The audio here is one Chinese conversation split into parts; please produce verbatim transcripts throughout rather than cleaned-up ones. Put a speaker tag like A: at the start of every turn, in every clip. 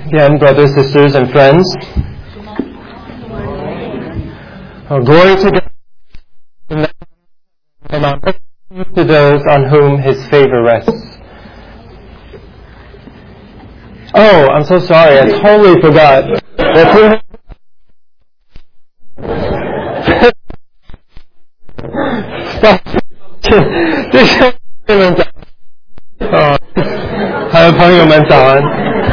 A: Again, brothers, sisters, and friends, oh, glory to God, and our mercy to those on whom His favor rests. Oh, I'm so sorry, I totally forgot. That's这些朋友们早啊，还有朋友们早安。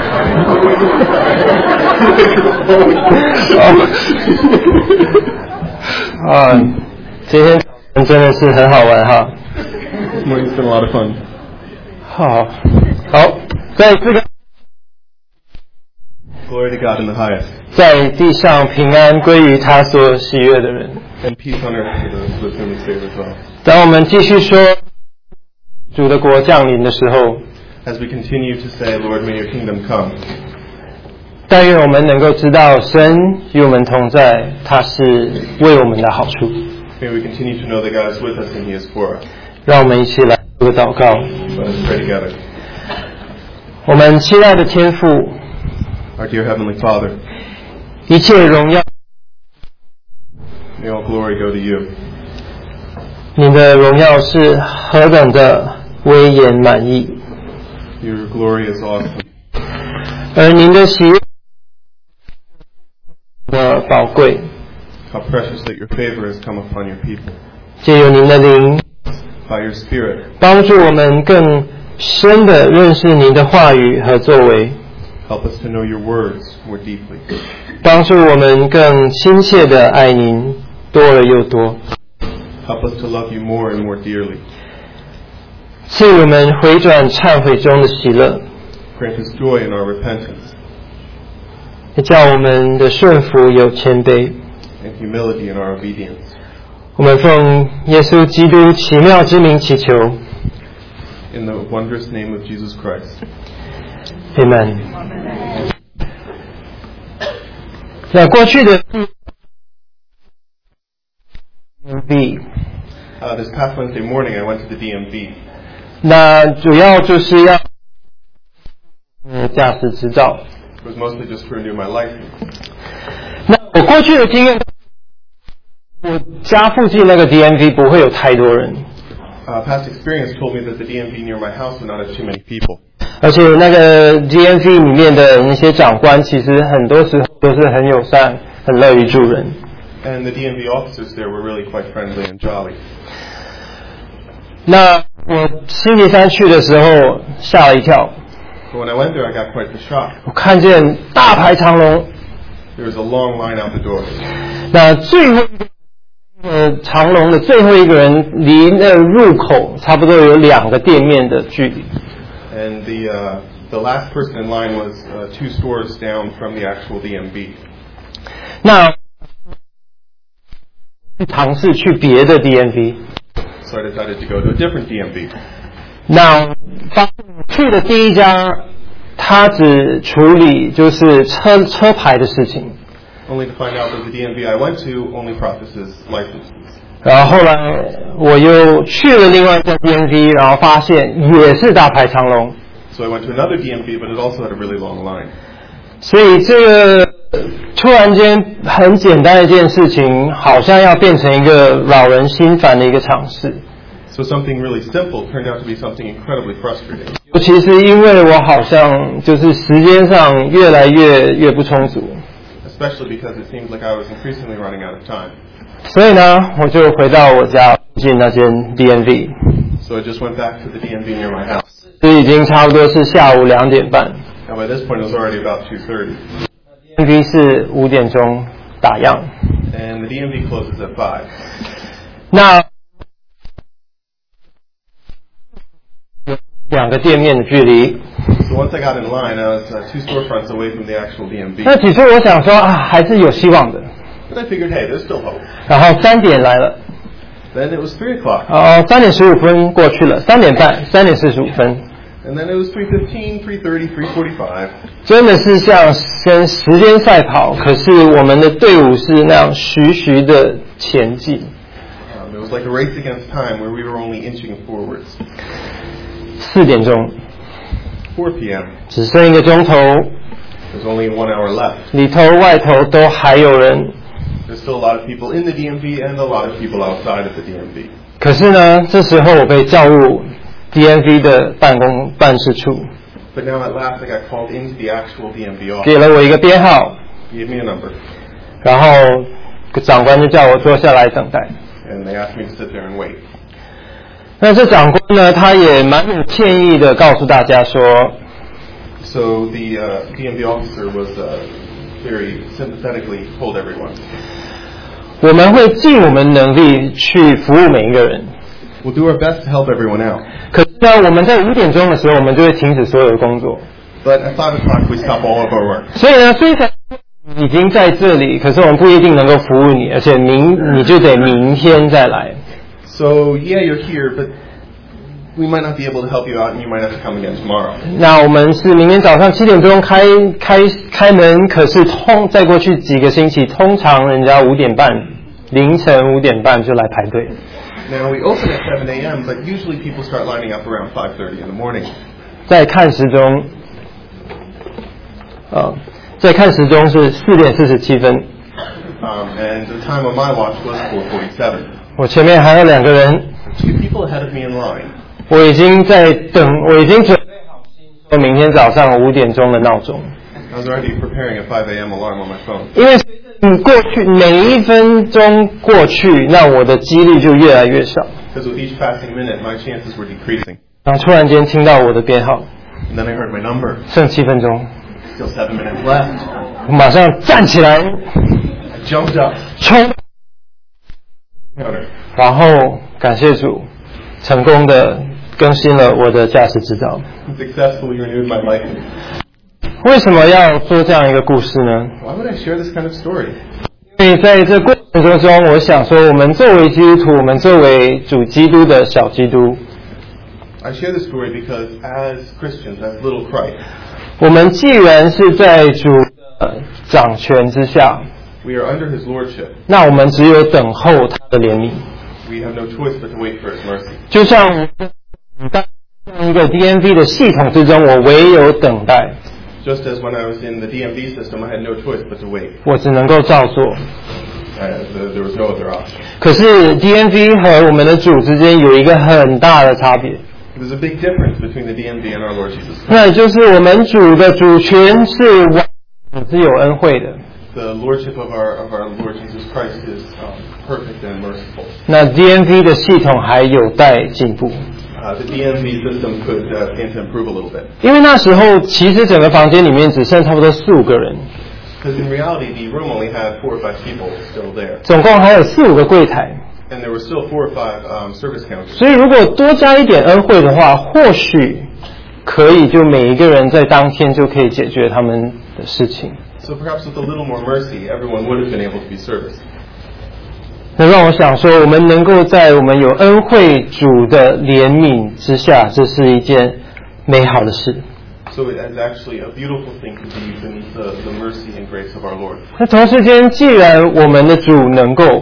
A: 啊，今天真的是很好玩哈。
B: It's been a lot of fun.
A: 好，好，在这个
B: Glory to God in the highest.
A: 在地上平安归于他所喜悦的人。
B: And peace on earth for those with whom His favor dwells.
A: 当我们继续说主的国降临的时候，
B: As we continue to say, Lord, may your kingdom come.
A: 但愿我们能够知道神与我们同在，他是为我们的好处。
B: May we continue to know that God is with us and He is for us.
A: 让我们一起来做个祷告。
B: Let us pray together.
A: 我们亲爱的天父，
B: Our dear Heavenly Father,
A: 一切荣耀，
B: may all glory go to you.
A: 你的荣耀是何等的威严满意，
B: Your glory is awesome.
A: 而您的喜悦的宝贵，
B: How precious that your favor has come upon your people.
A: 借由您的灵，
B: By your Spirit,
A: 帮助我们更深的认识您的话语和作为，
B: help us to know your words more deeply.
A: 帮助我们更亲切的爱您，多而又多。
B: Help us to love you more and more dearly.
A: 赐我们回转忏悔中的喜乐，
B: Grant us joy in our repentance
A: 也叫我们的顺服有谦卑。
B: and humility in our obedience.
A: 我们奉耶稣基督奇妙之名祈求
B: In the wondrous name of Jesus Christ.
A: Amen。 那过去的 D M V
B: Uh, this past Wednesday morning, I went to the D M V.
A: 那主要就是要呃驾驶执照。
B: It was mostly just to renew my license.
A: 那我过去的经验，我家附近那个 D M V 不会有太多人，
B: Uh, past experience told me that the D M V near my house would not have too many people.
A: 而且那个 D M V 里面的那些长官，其实很多时候都是很友善、很乐于助人。
B: And the D M V officers there were really quite friendly and jolly.
A: 那我星期三去的时候吓了一跳，
B: But when I went there, I got quite the shock.
A: 我看见大排长龙，
B: There was a long line out the door.
A: 那最后一个呃长龙的最后一个人离那入口差不多有两个店面的距离。
B: And the, uh, the last person in line was uh, two stores down from the actual D M V.
A: 那尝试去别的 D M V，
B: So I decided to go to a different D M V.
A: 那发现去的第一家，他只处理就是车车牌的事情，
B: Only to find out that the D M V I went to only processes licenses.
A: 然后后来我又去了另外一家 D M V， 然后发现也是大排长龙，
B: So I went to another D M V, but it also had a really long line.
A: 所以这个突然间很简单的一件事情，好像要变成一个扰人心烦的一个尝试。
B: So something really simple turned out to be something incredibly frustrating.
A: 尤其是因为我好像就是时间上越来越越不充足，
B: Especially because it seemed like I was increasingly running out of time.
A: 所以呢，我就回到我家附近那间 D M V，
B: So I just went back to the D M V near my house.
A: 这已经差不多是下午两点半
B: Now by this point it was already about two thirty.
A: ，D M V 是五点钟打烊。
B: And the D M V closes at five.
A: 那两个店面的距离。
B: So once I got in line, I was uh, two storefronts away from the actual D M V.
A: 那起初我想说啊，还是有希望的。
B: But I figured, hey, there's still hope.
A: 然后三点来了，
B: Then it was three o'clock.
A: 哦，三点十五分过去了，三点半，三点四十五分，
B: And then it was three fifteen, three thirty, three forty-five.
A: 真的是像跟时间赛跑，可是我们的队伍是那样徐徐的前进。
B: Um, it was like a race against time where we were only inching forwards.
A: 四点钟，
B: four p.m.
A: 只剩一个钟头，
B: There There's only one hour left.
A: 里头外头都还有人。
B: There's still a lot of people in the D M V and a lot of people outside of the D M V.
A: 可是呢，这时候我被叫入 D M V 的办公办事处。
B: But now at last I got called into the actual D M V office.
A: 给了我一个编号。
B: Gave me a number.
A: 然后长官就叫我坐下来等待。
B: And they asked me to sit there and wait.
A: 那这长官呢，他也蛮有歉意的告诉大家说。
B: So the uh, D M V officer was uh, very sympathetically told everyone.
A: 我们会尽我们能力去服务每一个人。
B: We'll do our best to help everyone out.
A: 可是呢，我们在五点钟的时候，我们就会停止所有的工作。
B: But at five o'clock we stop all of our work.
A: 所以呢，虽然已经在这里，可是我们不一定能够服务你，而且明你就得明天再来。
B: So yeah, you're here, but we might not be able to help you out, and you might have to come again tomorrow.
A: 那我们是明天早上七点钟开开开门，可是通再过去几个星期，通常人家五点半，凌晨五点半就来排队。
B: Now we open at seven a.m., but usually people start lining up around five thirty in the morning.
A: 在看时钟，呃，在看时钟是四点四十七分。
B: Um, and the time on my watch was four forty-seven.
A: 我前面还有两个人。
B: Two people ahead of me in line.
A: 我已经在等，我已经准备好说明天早上五点钟的闹钟。
B: I was already preparing a five a.m. alarm on my phone.
A: 因为你过去每一分钟过去，那我的几率就越来越少。
B: Because with each passing minute, my chances were decreasing.
A: 然后突然间听到我的编号，
B: And then I heard my number.
A: 剩七分钟，
B: Still seven minutes left.
A: 我马上站起来，
B: I jumped up.
A: 冲，
B: Counter.
A: 然后感谢主，成功的更新了我的驾驶执照。
B: Successfully renewed my license.
A: 为什么要说这样一个故事呢？
B: Why would I share this kind of story?
A: 因为在这过程中，我想说，我们作为基督徒，我们作为主基督的小基督，
B: I share this story because as Christians, as little Christ,
A: 我们既然是在主的掌权之下，
B: we are under His lordship.
A: 那我们只有等候他的怜悯。
B: We have no choice but to wait for His mercy.
A: 就像在一个 D M V 的系统之中，我唯有等待。
B: Just as when I was in the D M V system, I had no choice but to wait.
A: 我只能够照做。
B: Uh, there was no other option.
A: 可是 D M V 和我们的主之间有一个很大的差别。
B: There's a big difference between the D M V and our Lord Jesus Christ.
A: 那就是我们主的主权是完是有恩惠的。
B: The lordship of our of our Lord Jesus Christ is um, perfect and merciful.
A: 那 D M V 的系统还有待进步。
B: Uh, the D M V system could uh, stand to improve a little bit.
A: 因为那时候其实整个房间里面只剩差不多四五个人。
B: Because in reality, the room only had four or five people still there.
A: 总共还有四五个柜台。
B: And there were still four or five um, service counters.
A: 所以如果多加一点恩惠的话，或许可以就每一个人在当天就可以解决他们的事情。
B: So perhaps with a little more mercy, everyone would have been able to be serviced.
A: 那让我想说，我们能够在我们有恩惠主的怜悯之下，这是一件美好的事。
B: So it is actually a beautiful thing to be beneath the, the mercy and grace of our Lord.
A: 那同时间，既然我们的主能够，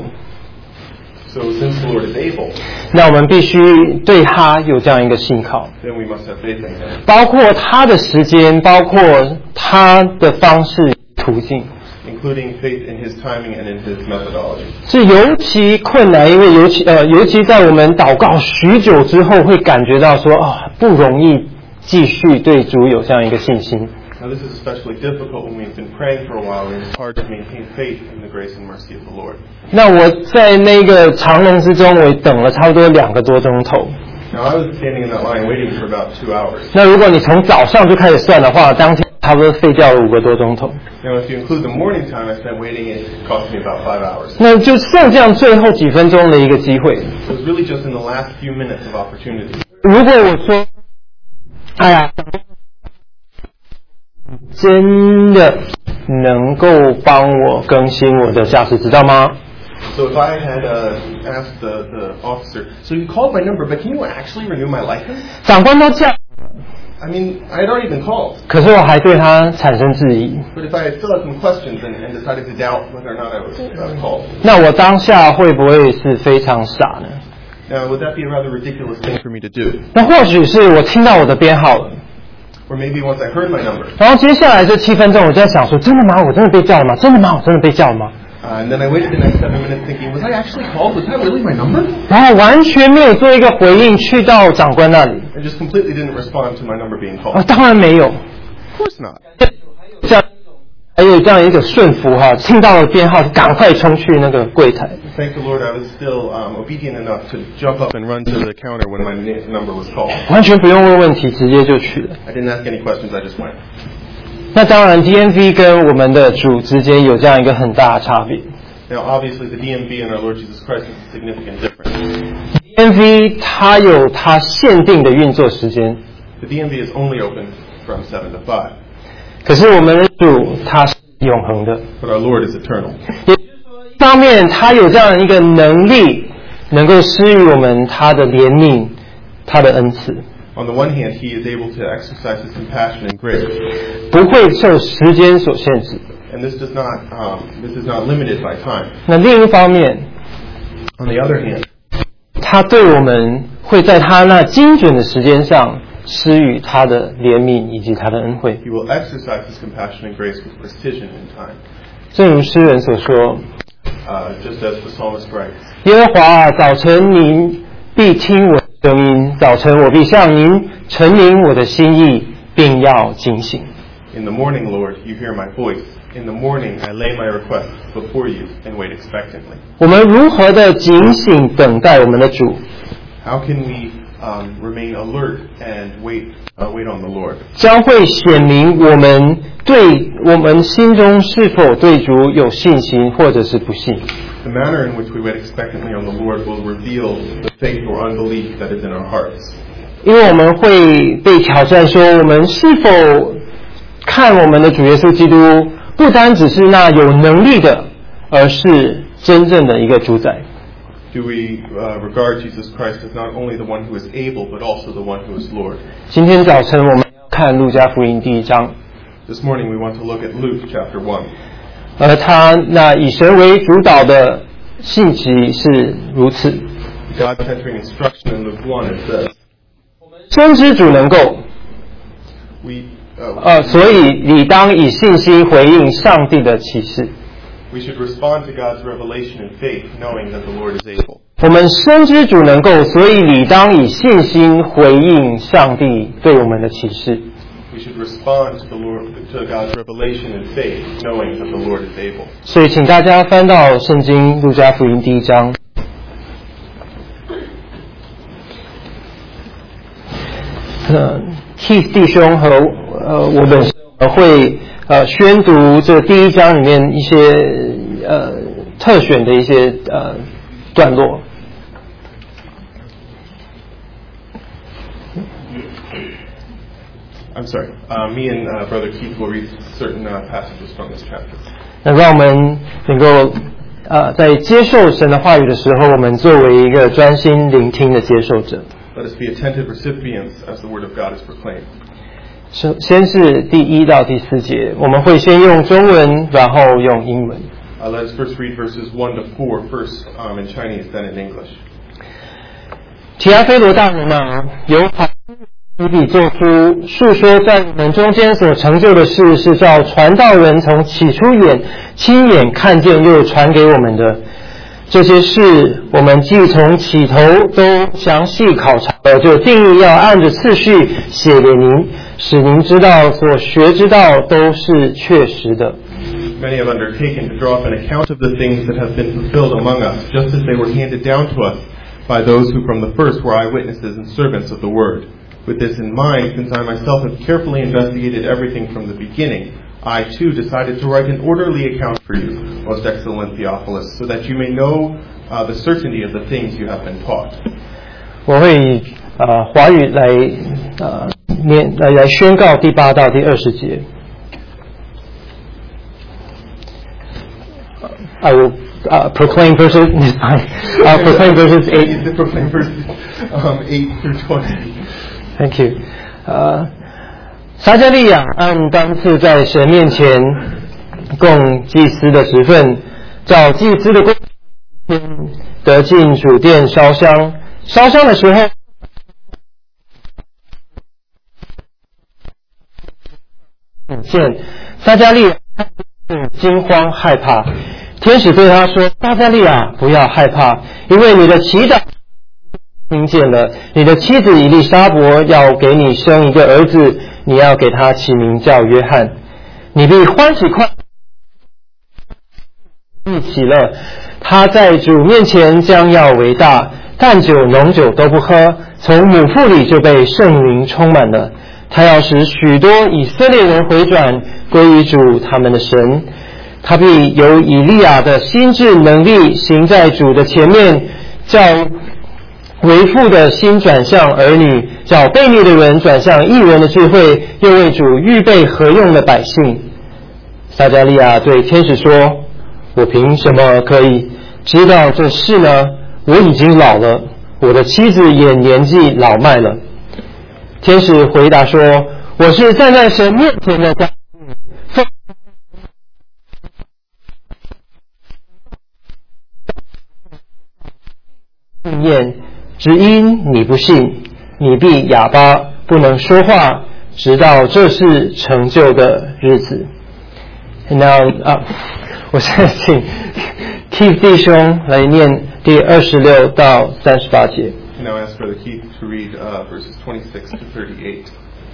B: So since the Lord is able,
A: 那我们必须对他有这样一个信靠，
B: then we must have faith in Him,
A: 包括他的时间，包括他的方式途径。
B: including faith in His timing and in His methodology.
A: 是尤其困难，因为尤其呃，尤其在我们祷告许久之后，会感觉到说啊、哦，不容易继续对主有这样一个信心。
B: Now this is especially difficult when we've been praying for a while and it's hard to maintain faith in the grace and mercy of the Lord.
A: 那我在那个长龙之中，我等了差不多两个多钟头。
B: Now I was standing in that line waiting for about two hours.
A: 那如果你从早上就开始算的话，当天差不多废掉了五个多钟头。
B: Now if you include the morning time I spent waiting, it cost me about five hours.
A: 那就剩这样最后几分钟的一个机会。
B: It was really just in the last few minutes of opportunity.
A: 如果我说，哎呀，真的能够帮我更新我的驾驶执照吗？
B: So if I had uh, asked the, the officer, so you called my number, but can you actually renew my license?
A: 长官都这样，
B: I mean, I had already been called.
A: 可是我还对他产生质疑。
B: But if I had still had some questions and, and decided to doubt whether or not I was uh, called,
A: 那我当下会不会是非常傻呢？
B: now would that be a rather ridiculous thing for me to do?
A: 那或许是我听到我的编号了，
B: Or maybe once I heard my number.
A: 然后接下来这七分钟，我就在想说，真的吗？我真的被叫了吗？真的吗？我真的被叫了吗？
B: Uh, and then I waited the next seven minutes thinking, was I actually called? Was that really my number?
A: 然后完全没有做一个回应，去到长官那里。
B: I just completely didn't respond to my number being
A: 啊，
B: called.
A: 当然没有。
B: Of course not.
A: 这样还有这样一个顺服哈，听到了编号，赶快冲去那个柜台。
B: Thank the Lord I was still um, obedient enough to jump up and run to the counter when my na- number was called.
A: 完全不用问问题，直接就去了。
B: I didn't ask any questions, I just went.
A: 那当然 ，D M V 跟我们的主之间有这样一个很大的差别。
B: Now, obviously, the D M V and our Lord Jesus Christ is a significant difference.
A: D M V 它有它限定的运作时间，
B: The D M V is only open from seven to five,
A: 可是我们的主他是永恒的。
B: but our Lord is eternal.
A: 也就是说，一方面他有这样一个能力，能够施予我们他的怜悯、他的恩赐，
B: On the one hand, He is able to exercise His compassion and grace,
A: 不会受时间所限制。
B: and this does not um, this is not limited by time.
A: 那另一方面，
B: On the other hand,
A: 他对我们会在他那精准的时间上施予他的怜悯以及他的恩惠。
B: He will exercise His compassion and grace with precision in time.
A: 正如诗人所说
B: Uh, just as the psalmist writes,：“
A: 耶和华啊，早晨您必听我的声音，早晨我必向您陈明我的心意，并要警醒。”
B: In the morning, Lord, you hear my voice. In the morning, I lay my requests before you and wait expectantly.
A: 我们如何的警醒等待我们的主，
B: How can we um, remain alert and wait uh, wait on the Lord?
A: 将会显明我们对我们心中是否对主有信心，或者是不信。
B: The manner in which we wait expectantly on the Lord will reveal the faith or unbelief that is in our hearts.
A: 因为我们会被挑战说，我们是否看我们的主耶稣基督，不单只是那有能力的，而是真正的一个主宰。
B: Do we uh, regard Jesus Christ as not only the one who is able, but also the one who is Lord?
A: 今天早晨我们要看路加福音第一章，
B: This morning we want to look at Luke chapter one.
A: 而他那以神为主导的信息是如此。
B: God-centering instruction in Luke one, it says,
A: 深知主能够，
B: we, uh,
A: 呃，所以理当以信心回应上帝的启示。
B: we should respond to God's revelation in faith, knowing that the Lord is able.
A: 我们深知主能够，所以理当以信心回应上帝对我们的启示。
B: We should respond to the Lord, to God's revelation in faith, knowing that the Lord is able.
A: 所以，请大家翻到圣经路加福音第一章。呃 ，Keith 弟兄和呃我本身会呃宣读这第一章里面一些呃特选的一些呃段落。
B: I'm sorry. Uh, me and uh, Brother Keith will read certain uh, passages from this chapter.
A: 那让我们能够呃在接受神的话语的时候，我们作为一个专心聆听的接受者。
B: Let us be attentive recipients as the word of God is proclaimed.
A: 首先是第一到第四节，我们会先用中文，然后用英文。
B: Uh, let us first read verses one to four, first um, in Chinese, then in English.
A: 提阿非罗大人啊，由法你笔作书述说在你们中间所成就的事，是照传道人从起初眼亲眼看见又传给我们的。这些事我们既从起头都详细考察了，就定义要按着次序写给您，使您知道所学之道都是确实的。
B: Many have undertaken to draw up an account of the things that have been fulfilled among us, just as they were handed down to us by those who from the first were eyewitnesses and servants of the word. With this in mind, since I myself have carefully investigated everything from the beginning, I too decided to write an orderly account for you, most excellent Theophilus, so that you may know uh, the certainty of the things you have been taught.
A: 我会以呃华语来呃念来来宣告第八到第二十节。I will uh, proclaim verses. I'll proclaim verses eight.
B: proclaim verses um, eight through twenty.
A: Thank you. 呃，撒迦利亚按当次在神面前供祭司的职分，照祭司的规定得进主殿烧香。烧香的时候， 显现，撒迦利亚惊慌害怕。天使对他说：撒迦利亚，不要害怕，因为你的祈祷听见了，你的妻子以利沙伯要给你生一个儿子，你要给他起名叫约翰。你必欢喜快乐，喜乐，他在主面前将要为大，淡酒浓酒都不喝，从母腹里就被圣灵充满了。他要使许多以色列人回转归于主他们的神，他必有以利亚的心智能力行在主的前面，叫为父的心转向儿女，叫悖逆的人转向义人的智慧，又为主预备合用的百姓。撒迦利亚对天使说：我凭什么可以知道这事呢？我已经老了，我的妻子也年纪老迈了。天使回答说：我是站在神面前的家应验，只因你不信，你必哑巴，不能说话，直到这事成就的日子。那啊，我现在请 Keith 弟兄来念第二十六到三十八节。
B: Now ask Brother Keith to read uh, verses twenty-six to thirty-eight.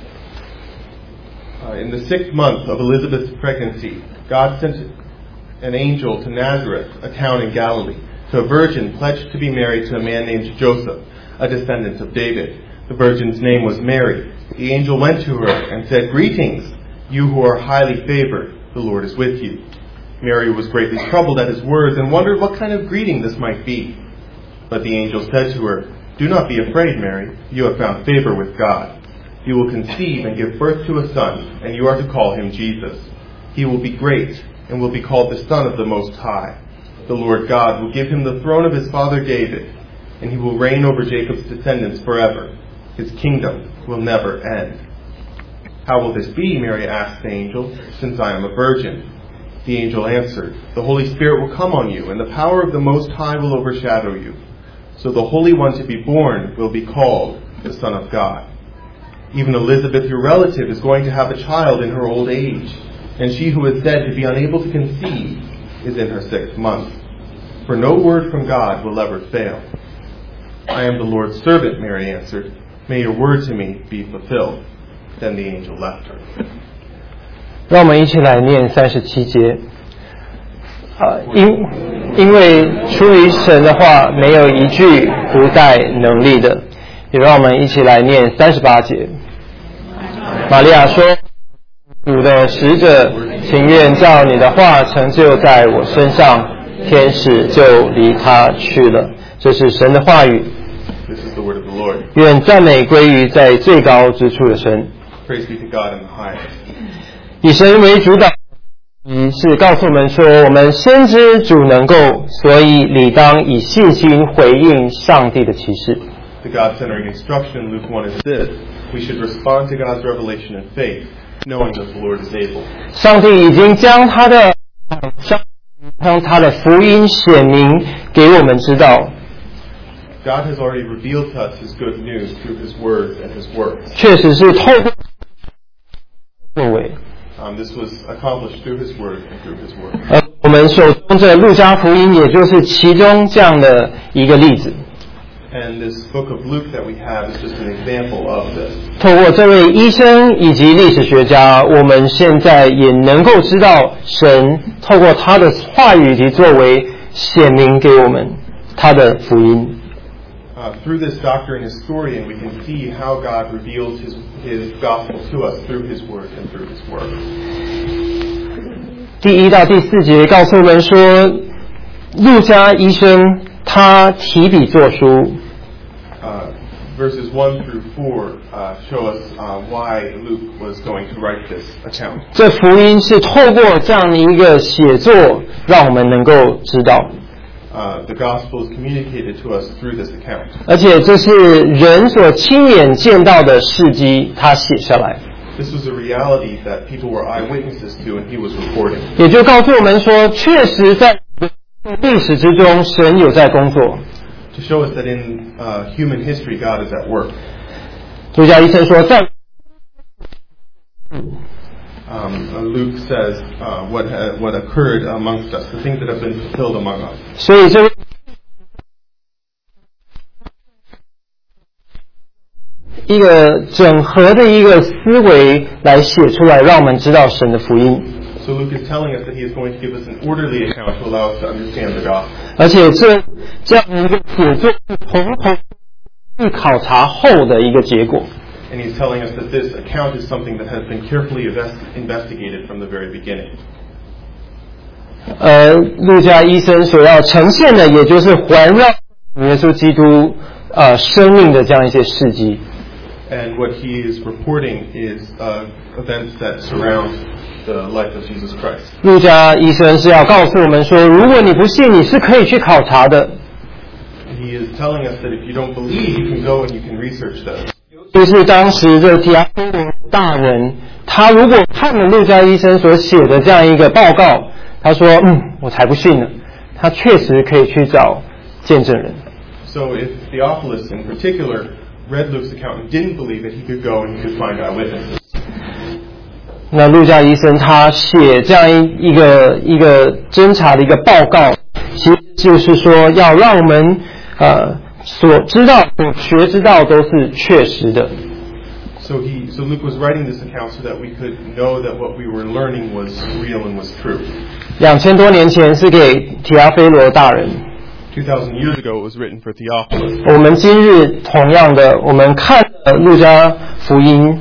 B: Uh, in the sixth month of Elizabeth's pregnancy, God sent an angel to Nazareth, a town in Galilee, to a virgin pledged to be married to a man named Joseph, a descendant of David. The virgin's name was Mary. The angel went to her and said, Greetings, you who are highly favored, the Lord is with you. Mary was greatly troubled at his words and wondered what kind of greeting this might be. But the angel said to her, Do not be afraid, Mary. You have found favor with God. You will conceive and give birth to a son, and you are to call him Jesus. He will be great and will be called the Son of the Most High. The Lord God will give him the throne of his father David, and he will reign over Jacob's descendants forever. His kingdom will never end. How will this be, Mary asked the angel, since I am a virgin? The angel answered, The Holy Spirit will come on you, and the power of the Most High will overshadow you. So the Holy One to be born will be called the Son of God. Even Elizabeth, your relative, is going to have a child in her old age, and she who is said to be unable to conceive is in her sixth month. For no word from God will ever fail. I am the Lord's servant, Mary answered. May your word to me be fulfilled. Then the angel left her.
A: 让我们一起来念三十七节。啊，因因为出于神的话，没有一句不带能力的。也让我们一起来念三十八节。玛利亚说：“主的使者，情愿照你的话成就在我身上。”天使就离他去了。这是神的话语。
B: This is the word of the Lord.
A: 愿赞美归于在最高之处的神。
B: Praise be to God in the highest.
A: 以神为主导，是告诉我们说，我们先知主能够，所以理当以信心回应上帝的启示。
B: The God-centering instruction in Luke one is this: we should respond to God's revelation in faith, knowing that the Lord is able.
A: 上帝已经将他的将他的福音显明给我们知道。
B: God has already revealed to us His good news through His words and His works.
A: 确实是透过作为。
B: Um, this was accomplished through His word and through His works.
A: 而我们手中这路加福音，也就是其中这样的一个例子。
B: And this book of Luke that we have is just an example of this.
A: 透过这位医生以及历史学家，我们现在也能够知道神透过他的话语及作为显明给我们他的福音。
B: Uh, through this doctor and historian, we can see how God reveals His His gospel to us through His word and through His works.
A: 第一到第四节告诉我们说，路加医生他提笔作书。
B: Uh, verses one through four uh, show us uh, why Luke was going to write this account.
A: 这福音是透过这样的一个写作，让我们能够知道。
B: Uh, the gospel is communicated to us through this account.
A: 而且这是人所亲眼见到的事迹，他写下来。
B: This was a reality that people were eyewitnesses to, and he was recording.
A: 也就告诉我们说，确实在历史之中，神有在工作。
B: To show us that in uh, human history, God is at work.
A: 路加医生说，在
B: Uh, um, uh, Luke says uh, what ha- what occurred amongst us, the things that have been fulfilled among us.
A: 所以这一个整合的一个思维来写出来，让我们知道神的福音。
B: So Luke is telling us that he is going to give us an orderly account to allow us to understand the gospel.
A: 而且这这样的一个写作是从头去考察后的一个结果。
B: And he's telling us that this account is something that has been carefully invest- investigated from the very beginning.
A: 呃，路加医生所要呈现的，也就是环绕耶稣基督呃生命的这样一些事迹。
B: And what he is reporting is uh, events that surround the life of Jesus Christ.
A: 路加医生是要告诉我们说，如果你不信，你是可以去考察的。
B: He is telling us that if you don't believe, you can go and you can research those.
A: 就是当时这提阿非罗大人，他如果看了路加医生所写的这样一个报告，他说：“嗯，我才不信呢。”他确实可以去找见证人。
B: So if Theophilus in particular read Luke's account and didn't believe it, he could go and he could find eyewitnesses.
A: 那路加医生他写这样一一个一个侦查的一个报告，其实就是说要让我们呃所知道、所学知道都是确实的。
B: So he, so Luke was writing this account so that we could know that what we were learning was real and was true.
A: 两千多年前是给提阿非罗大人，
B: Two thousand years ago, it was written for Theophilus.
A: 我们今日同样的，我们看了路加福音。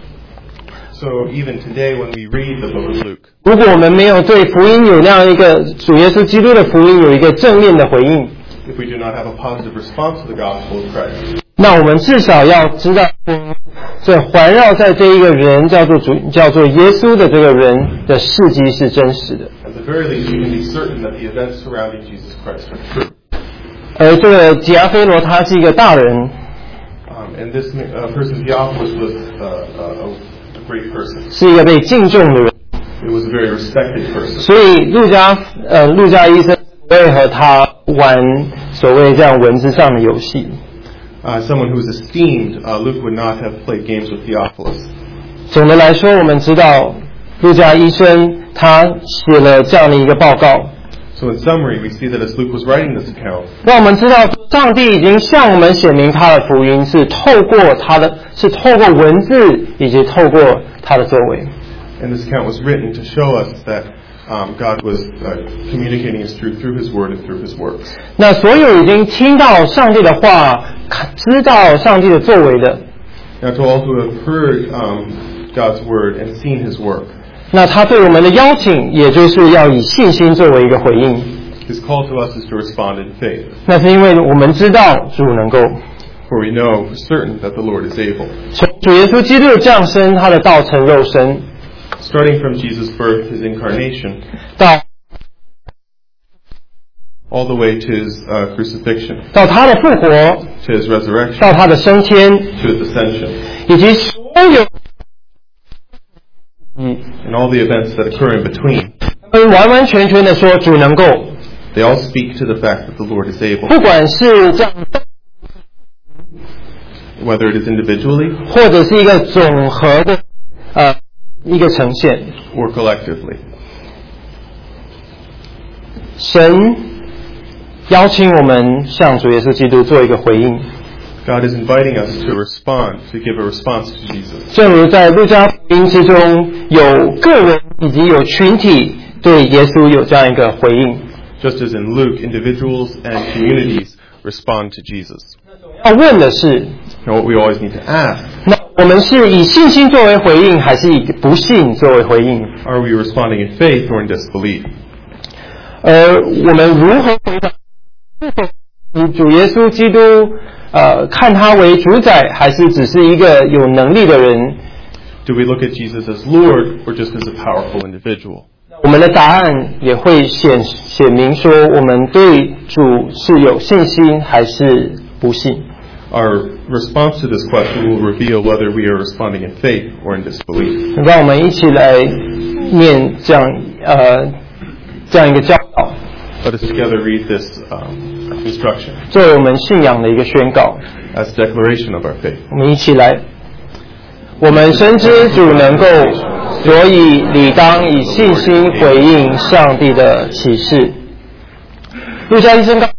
B: So even today, when we read the book of Luke,
A: 如果我们没有对福音有那样一个主耶稣基督的福音有一个正面的回应，
B: if we do not have a positive response to the gospel of Christ,
A: 那我们至少要知道，这环绕在这一个人叫做主叫做耶稣的这个人的事迹是真实的。
B: at the very least, we can be certain that the events surrounding Jesus Christ are true.
A: 而这个提阿非罗他是一个大人，
B: Um, and this uh, person, Theophilus, was uh, uh, a great person.
A: 是一个被敬重的人，
B: He was a very respected person.
A: 所以路加呃路加医生不会和他玩所谓这样文字上的游戏。
B: Uh, someone who was esteemed, uh, Luke would not have played games with Theophilus.
A: 总的来说，我们知道路加医生他写了这样的一个报告，
B: So in summary, we see that as Luke was writing this account,
A: 让我们知道上帝已经向我们显明他的福音是透过他的是透过文字以及透过他的作为。
B: and this account was written to show us that um, God was uh, communicating His truth through His Word and through His works.
A: 那所有已经听到上帝的话，知道上帝的作为的，
B: Now to all who have heard um, God's Word and seen His work,
A: 那他对我们的邀请，也就是要以信心作为一个回应。
B: His call to us is to respond in faith,
A: 那是因为我们知道主能够
B: for we know for certain that the Lord is able.
A: 从主耶稣基督的降生，他的道成肉身，
B: Starting from Jesus' birth, His incarnation,
A: 到
B: all the way to His uh, crucifixion,
A: 到他的复活，
B: to His resurrection,
A: 到他的升天，
B: to His ascension,
A: 以及所有嗯，
B: and all the events that occur in between.
A: 完完全全的说主能够，
B: They all speak to the fact that the Lord is able,
A: 不管是这样，
B: whether it is individually
A: 或者是一个总和的呃一个呈现。
B: or collectively.
A: 神邀请我们向主耶稣基督做一个回应，
B: God is inviting us to respond, to give a response to Jesus.
A: 正如在路加福音之中，有个人以及有群体对耶稣有这样一个回应。
B: Just as in Luke, individuals and communities respond to Jesus.
A: 要问的是，
B: Now what we always need to ask,
A: 那我们是以信心作为回应，还是以不信作为回应？
B: are we responding in faith or in disbelief?
A: 而我们如何回答？是否以主耶稣基督呃看他为主宰，还是只是一个有能力的人？
B: Do we look at Jesus as Lord or just as a powerful individual?
A: 我们的答案也会显显明说，我们对主是有信心还是不信。
B: Our response to this question will reveal whether we are responding in faith or in disbelief.
A: 让我们一起来念这样呃这样一个教导，
B: Let us together read this um, instruction
A: 作为我们信仰的一个宣告。
B: as a declaration of our faith.
A: 我们一起来， 我们深知主能够，所以理当以信心回应上帝的启示。路加医生告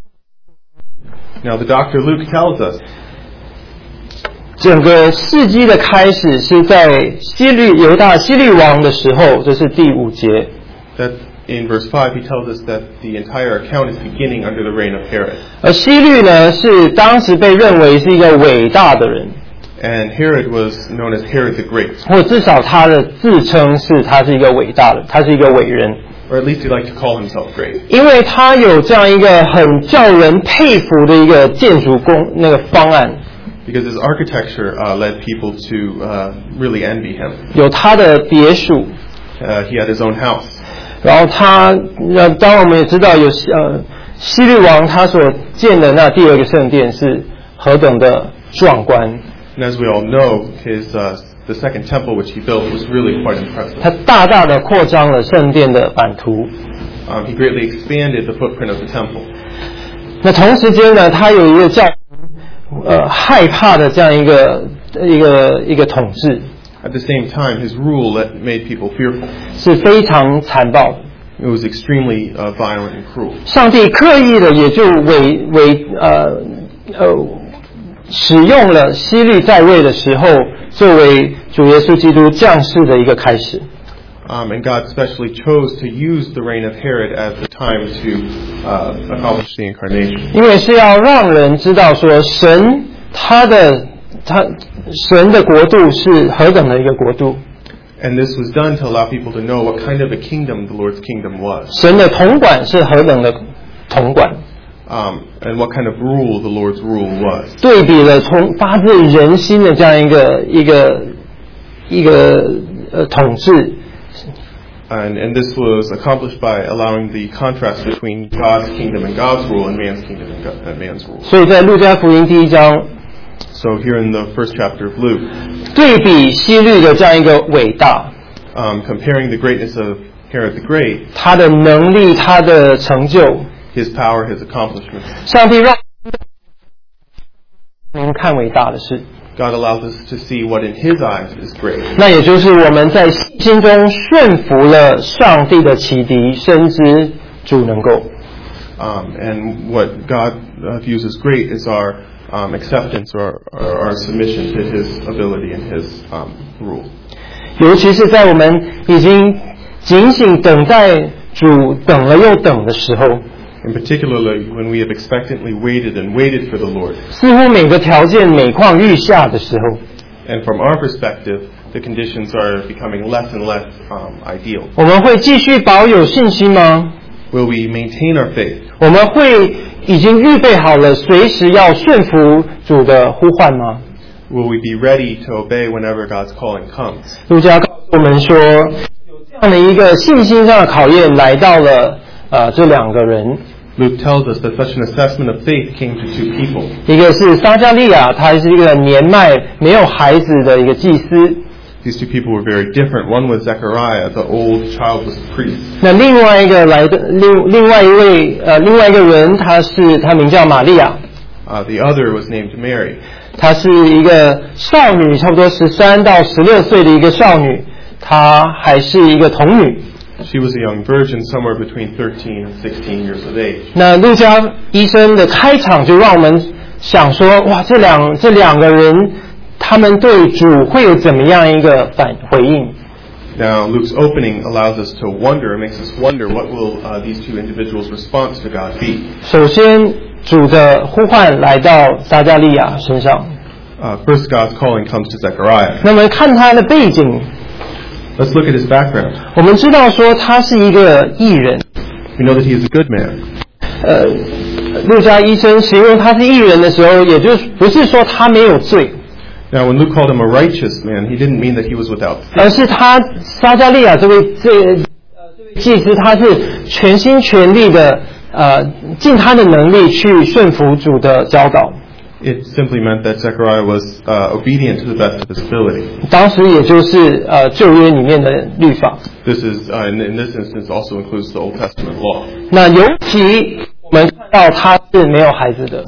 B: Now the doctor Luke tells us
A: 整个事迹的开始是在希律犹大希律王的时候，这是第五节。
B: that in verse five he tells us that the entire account is beginning under the reign of Herod.
A: 而希律呢，是当时被认为是一个伟大的人，
B: And Herod was known as Herod the Great,
A: 或至少他的自称是他是一个伟大的，他是一个伟人，
B: or at least he liked to call himself great,
A: 因为他有这样一个很叫人佩服的一个建筑工那个方案，
B: because his architecture uh, led people to uh, really envy him.
A: 有他的别墅，
B: Uh, he had his own house.
A: 然后他呃，当然我们也知道有呃希律王他所建的那第二个圣殿是何等的壮观，
B: And as we all know, his uh, the second temple which he built was really quite
A: 他
B: impressive.
A: 大大的扩张了圣殿的版图。
B: Um, he greatly expanded the footprint of the temple.
A: 那同时间呢，他有一个叫呃害怕的这样一个一个一个统治，
B: At the same time, his rule let, made people fearful.
A: 是非常残暴的。
B: It was extremely uh, violent and cruel.
A: 上帝刻意的也就为为呃呃使用了希律在位的时候，作为主耶稣基督降世的一个开始。
B: Um, and God specially chose to use the reign of Herod as the time to uh, accomplish the incarnation.
A: 因为是要让人知道说，神他的他神的国度是何等的一个国度，
B: And this was done to allow people to know what kind of a kingdom the Lord's kingdom was,
A: 神的统管是何等的统管，
B: um, and what kind of rule the Lord's rule was.
A: 对比了从发自人心的这样一个一个一个呃统治。
B: And, and this was accomplished by allowing the contrast between God's kingdom and God's rule and man's kingdom and, God, and man's rule.
A: 所以在路加福音第一章
B: So here in the first chapter of Luke,
A: 对比希律的这样一个伟大，
B: um, comparing the greatness of Herod the Great,
A: 他的能力，他的成就，
B: his power, his accomplishments,
A: 上帝让您看伟大的事，
B: God allows us to see what in his eyes is great.
A: 那也就是我们在心中顺服了上帝的启迪，深知主能够。
B: Um, and what God uh, views as great is our um, acceptance or, or our submission to his ability and his um, rule.
A: 尤其是在我们已经警醒等待主，等了又等的时候，
B: And particularly when we have expectantly waited and waited for the Lord.
A: 似乎每个条件每况愈下的时候，
B: And from our perspective, the conditions are becoming less and less um, ideal.
A: 我们会继续保有信心吗？
B: Will we maintain our faith?
A: 我们会已经预备好了，随时要顺服主的呼唤吗？
B: Will we be ready to obey whenever God's calling comes?
A: 路加告诉我们说，有这样的一个信心上的考验来到了呃这两个人，
B: Luke tells us that such an assessment of faith came to two people.
A: 一个是撒加利亚，他是一个年迈没有孩子的一个祭司。
B: These two people were very different. One was Zechariah, the old childless priest.
A: 那另外一个来的另另外一位呃另外一个人，他是他名叫玛利亚，
B: Uh, the other was named Mary.
A: 她是一个少女，差不多十三到十六岁的一个少女，她还是一个童女。
B: She was a young virgin, somewhere between thirteen and sixteen years of age.
A: 那路加医生的开场就让我们想说，哇，这两这两个人，他们对主会有怎么样一个反回应？
B: Now, Luke's opening allows us to wonder, makes us wonder, what will uh, these two individuals' response to God be?
A: 首先，主的呼唤来到撒加利亚身上。
B: Uh, first, God's calling comes to Zechariah.
A: 那么看他的背景，
B: Let's look at his background.
A: 我们知道说他是一个义人。
B: We know that he is a good man.
A: 呃，路加医生形容他是义人的时候，也就是不是说他没有罪，
B: Now, when Luke called him a righteous man, he didn't mean that he was without sin.
A: 而是他撒加利亚这位这呃这位祭司，他是全心全力的呃尽他的能力去顺服主的教导。
B: It simply meant that Zechariah was uh, obedient to the best of his ability.
A: 当时也就是呃旧约里面的律法。
B: This is, uh, in, in this instance, also includes the Old Testament law.
A: 那尤其我们看到他是没有孩子的，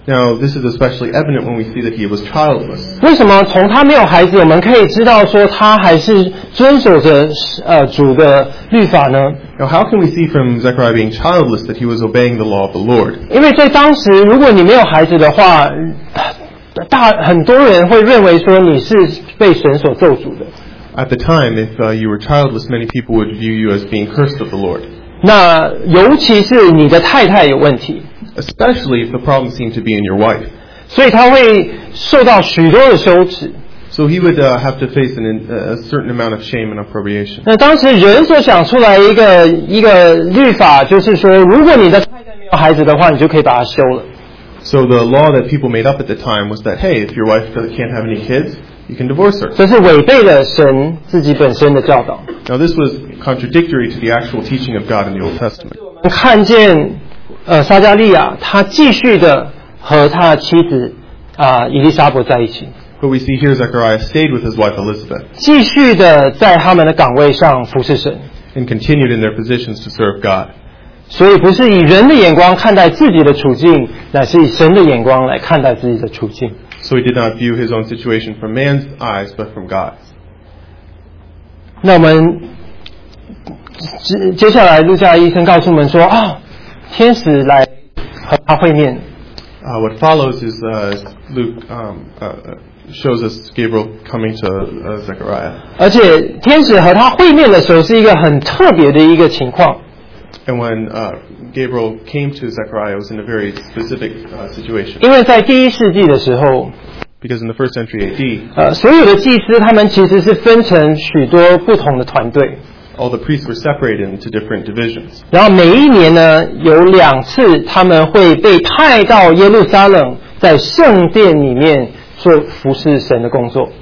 B: Now, this is especially evident when we see that he was childless.
A: 为什么从他没有孩子，我们可以知道说他还是遵守着呃主的律法呢？
B: Now, how can we see from Zechariah being childless that he was obeying the law of the Lord?
A: 因为在当时，如果你没有孩子的话，大很多人会认为说你是被神所咒诅的。
B: At the time, if uh, you were childless, many people would view you as being cursed of the Lord.
A: 那尤其是你的太太有问题，
B: Especially if the problem seemed to be in your wife.
A: 所以他会受到许多的羞耻。
B: So he would uh, have to face an, a certain amount of shame and opprobriation.
A: 那当时人所想出来一个一个律法，就是说，如果你的太太没有孩子的话，你就可以把她休了。
B: So the law that people made up at the time was that, hey, if your wife can't have any kids, you can divorce her.
A: 这是违背了神自己本身的教导。
B: Now this was contradictory to the actual teaching of God in the Old Testament.
A: 我们看见，呃，撒迦利亚他继续的和他的妻子啊、呃、以利沙伯在一起，
B: But we see here Zechariah stayed with his wife Elizabeth
A: 继续的在他们的岗位上服侍神。
B: and continued in their positions to serve God.
A: 所以不是以人的眼光看待自己的处境，乃是以神的眼光来看待自己的处境。
B: So he did not view his own situation from man's eyes, but from God's.
A: 那我们接接下来路加医生告诉我们说啊，天使来和他会面。
B: Uh, what follows is uh, Luke um, uh, shows us Gabriel coming to uh, Zechariah.
A: 而且天使和他会面的时候是一个很特别的一个情况。
B: And when uh, Gabriel came to Zechariah, it was in a very specific uh, situation.
A: 因为在第一世纪的时候，
B: Because in the first century A D,
A: 呃，所有的祭司他们其实是分成许多不同的团队，
B: all the priests were separated into different divisions.
A: 然后每一年呢有两次他们会被派到耶路撒冷，在圣殿里面做服侍神的工作。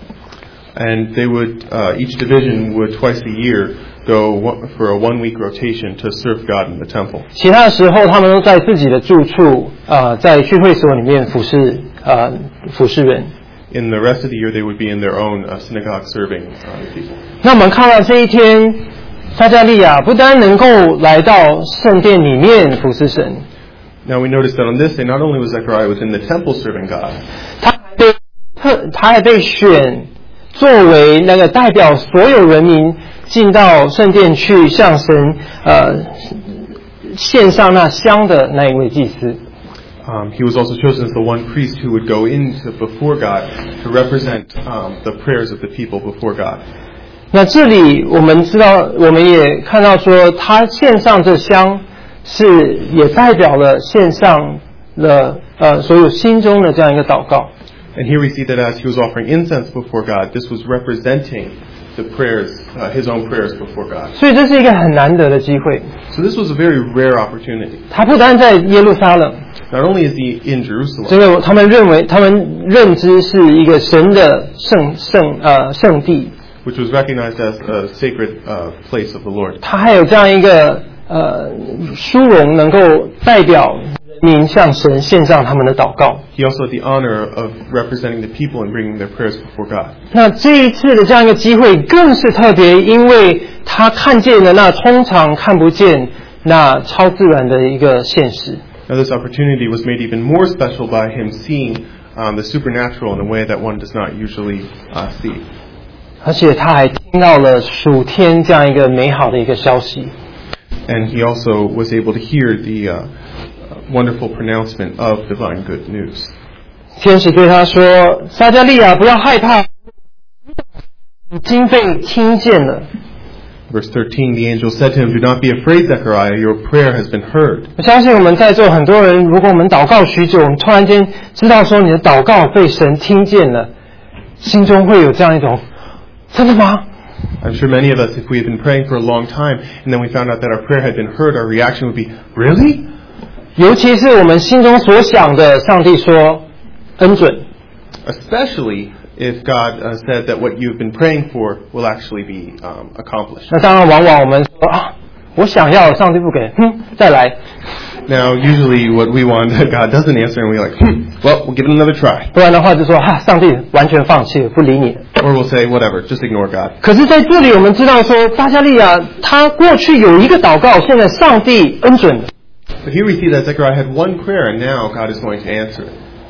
B: And they would, uh, each division would twice a year go one, for a one-week rotation to serve God in the temple.
A: 其他的时候，他们都在自己的住处，呃，在聚会所里面服侍，呃，服侍人。
B: In the rest of the year, they would be in their own uh, synagogue serving uh, people.
A: 那我们看到这一天，撒迦利亚不单能够来到圣殿里面服侍神，
B: Now we notice that on this day, not only was Zechariah was in the temple serving God,
A: 他还被特，他还被选作为那个代表所有人民进到圣殿去向神呃献上那香的那一位祭司。
B: um, he was also chosen as the one priest who would go into before God to represent um, the prayers of the people before God.
A: 那这里我们知道，我们也看到说，他献上这香是也代表了献上了呃所有心中的这样一个祷告。
B: And here we see that as he was offering incense before God, this was representing the prayers, uh, his own prayers before God.
A: 所以这是一个很难得的机会。
B: So this was a very rare opportunity.
A: 他不单在耶路撒冷，
B: Not only is he in Jerusalem,
A: 这个他们认为，他们认知是一个神的圣圣呃圣地，
B: which was recognized as a sacred uh, place of the Lord.
A: 他还有这样一个呃殊荣，能够代表人民向神献上他们的祷告。
B: He also had the honor of representing the people and bringing their prayers before God.
A: 那这一次的这样一个机会更是特别，因为他看见了那通常看不见那超自然的一个现实。
B: Now this opportunity was made even more special by him seeing um, the supernatural in a way that one does not usually uh, see.
A: 而且他还听到了属天这样一个美好的一个消息。
B: And he also was able to hear the uh, wonderful pronouncement of divine good news.
A: 天使对他说：“撒迦利亚，不要害怕，已经被听见了。”
B: Verse thirteen, the angel said to him, "Do not be afraid, Zechariah, your prayer has been heard."
A: 我相信我们在座很多人，如果我们祷告许久，我们突然间知道说你的祷告被神听见了，心中会有这样一种真的吗？
B: I'm sure many of us, if we had been praying for a long time and then we found out that our prayer had been heard, our reaction would be, "Really?"
A: 尤其是我们心中所想的，上帝说恩准。
B: Especially if God uh, said that what you've been praying for will actually be um, accomplished.
A: 那当然，往往我们说啊，我想要，上帝不给，哼，再来。
B: Now, usually what we want, God doesn't answer, and we're like, hmm, well, we'll give it another try.
A: 不然的话就说哈，上帝完全放弃了，不理你了。
B: Or we'll say, whatever, just ignore God.
A: 可是在这里，我们知道说，撒迦利亚他过去有一个祷告，现在上帝恩准了。
B: But here we see that Zechariah had one prayer, and now God is going to answer it.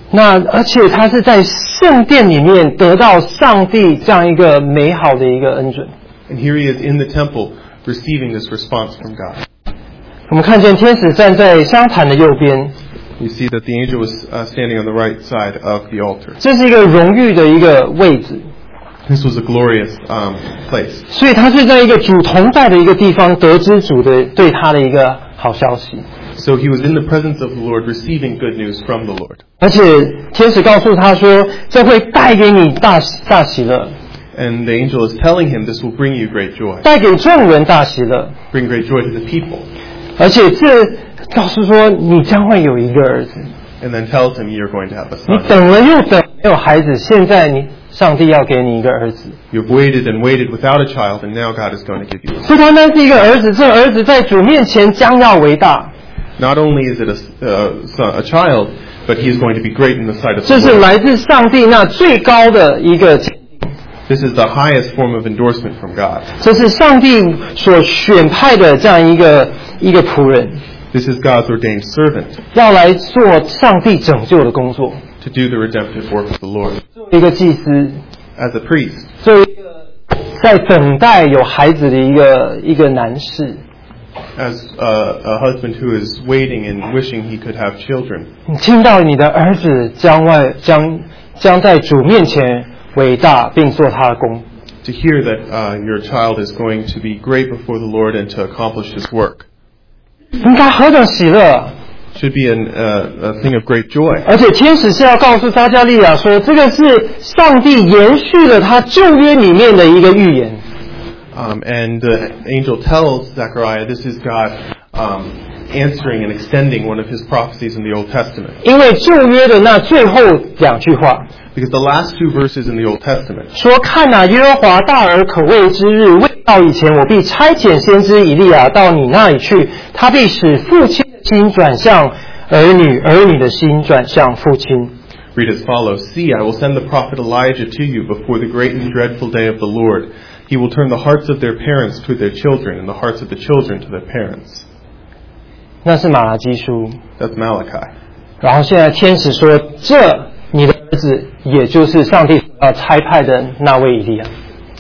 A: 那而且他是在圣殿里面得到上帝这样一个美好的一个恩准。
B: And here he is in the temple receiving this response from God.
A: 我们看见天使站在香坛的右边，
B: You see that the angel was uh, standing on the right side of the altar.
A: 这是一个荣誉的一个位置。
B: This was a glorious um, place.
A: 所以他是在一个主同在的一个地方得知主的对他的一个好消息。
B: So he was in the presence of the Lord receiving good news from the Lord.
A: 而且天使告诉他说，这会带给你大大喜乐。
B: And the angel is telling him this will bring you great joy.
A: 带给众人大喜乐。
B: Bring great joy to the people.
A: 而且这告诉说，你将会有一个儿子。
B: And then tells him you're going to have a
A: 你
B: son.
A: 等了又等，没有孩子，现在你上帝要给你一个儿子。
B: You've waited and waited without a child, and now God is going to give you a son.
A: 不单单是一个儿子，这儿子在主面前将要为大。
B: Not only is it a, uh, son, a child, but he is going to be great in the sight of
A: 这
B: the
A: 是
B: Lord.
A: 来自上帝那最高的一个，
B: This is the highest form of endorsement from God.
A: 这是上帝所选派的这样一个一个仆人，
B: This is God's ordained servant
A: 要来做上帝拯救的工作，
B: to do the redemptive work of the Lord.
A: 做一个祭司，
B: As a priest,
A: 做一个在等待有孩子的一个一个男士。
B: as a, a husband who is waiting and wishing he could have children.
A: 你听到你的儿子将外将将在主面前伟大，并做他的工。
B: To hear that uh, your child is going to be great before the Lord and to accomplish His work
A: 应该何等喜乐！
B: should be an, uh, a thing of great joy.
A: 而且天使是要告诉撒迦利亚说，这个是上帝延续了他旧约里面的一个预言。
B: Um, and the angel tells Zechariah this is God um, answering and extending one of His prophecies in the Old Testament.
A: 因为旧约的那最后两句话
B: Because the last two verses in the Old Testament
A: 说：“看哪，耶和华大而可畏之日未到以前，我必差遣先知以利亚到你那里去，他必使父亲的心转向儿女，儿女的心转向父亲。”
B: read as follows, See, I will send the prophet Elijah to you before the great and dreadful day of the Lord. He will turn the hearts of their parents to their children and the hearts of the children to their parents.
A: 那是马拉基书。
B: That's Malachi.
A: 然后现在天使说：“这你的儿子，也就是上帝要差派的那位以利亚。”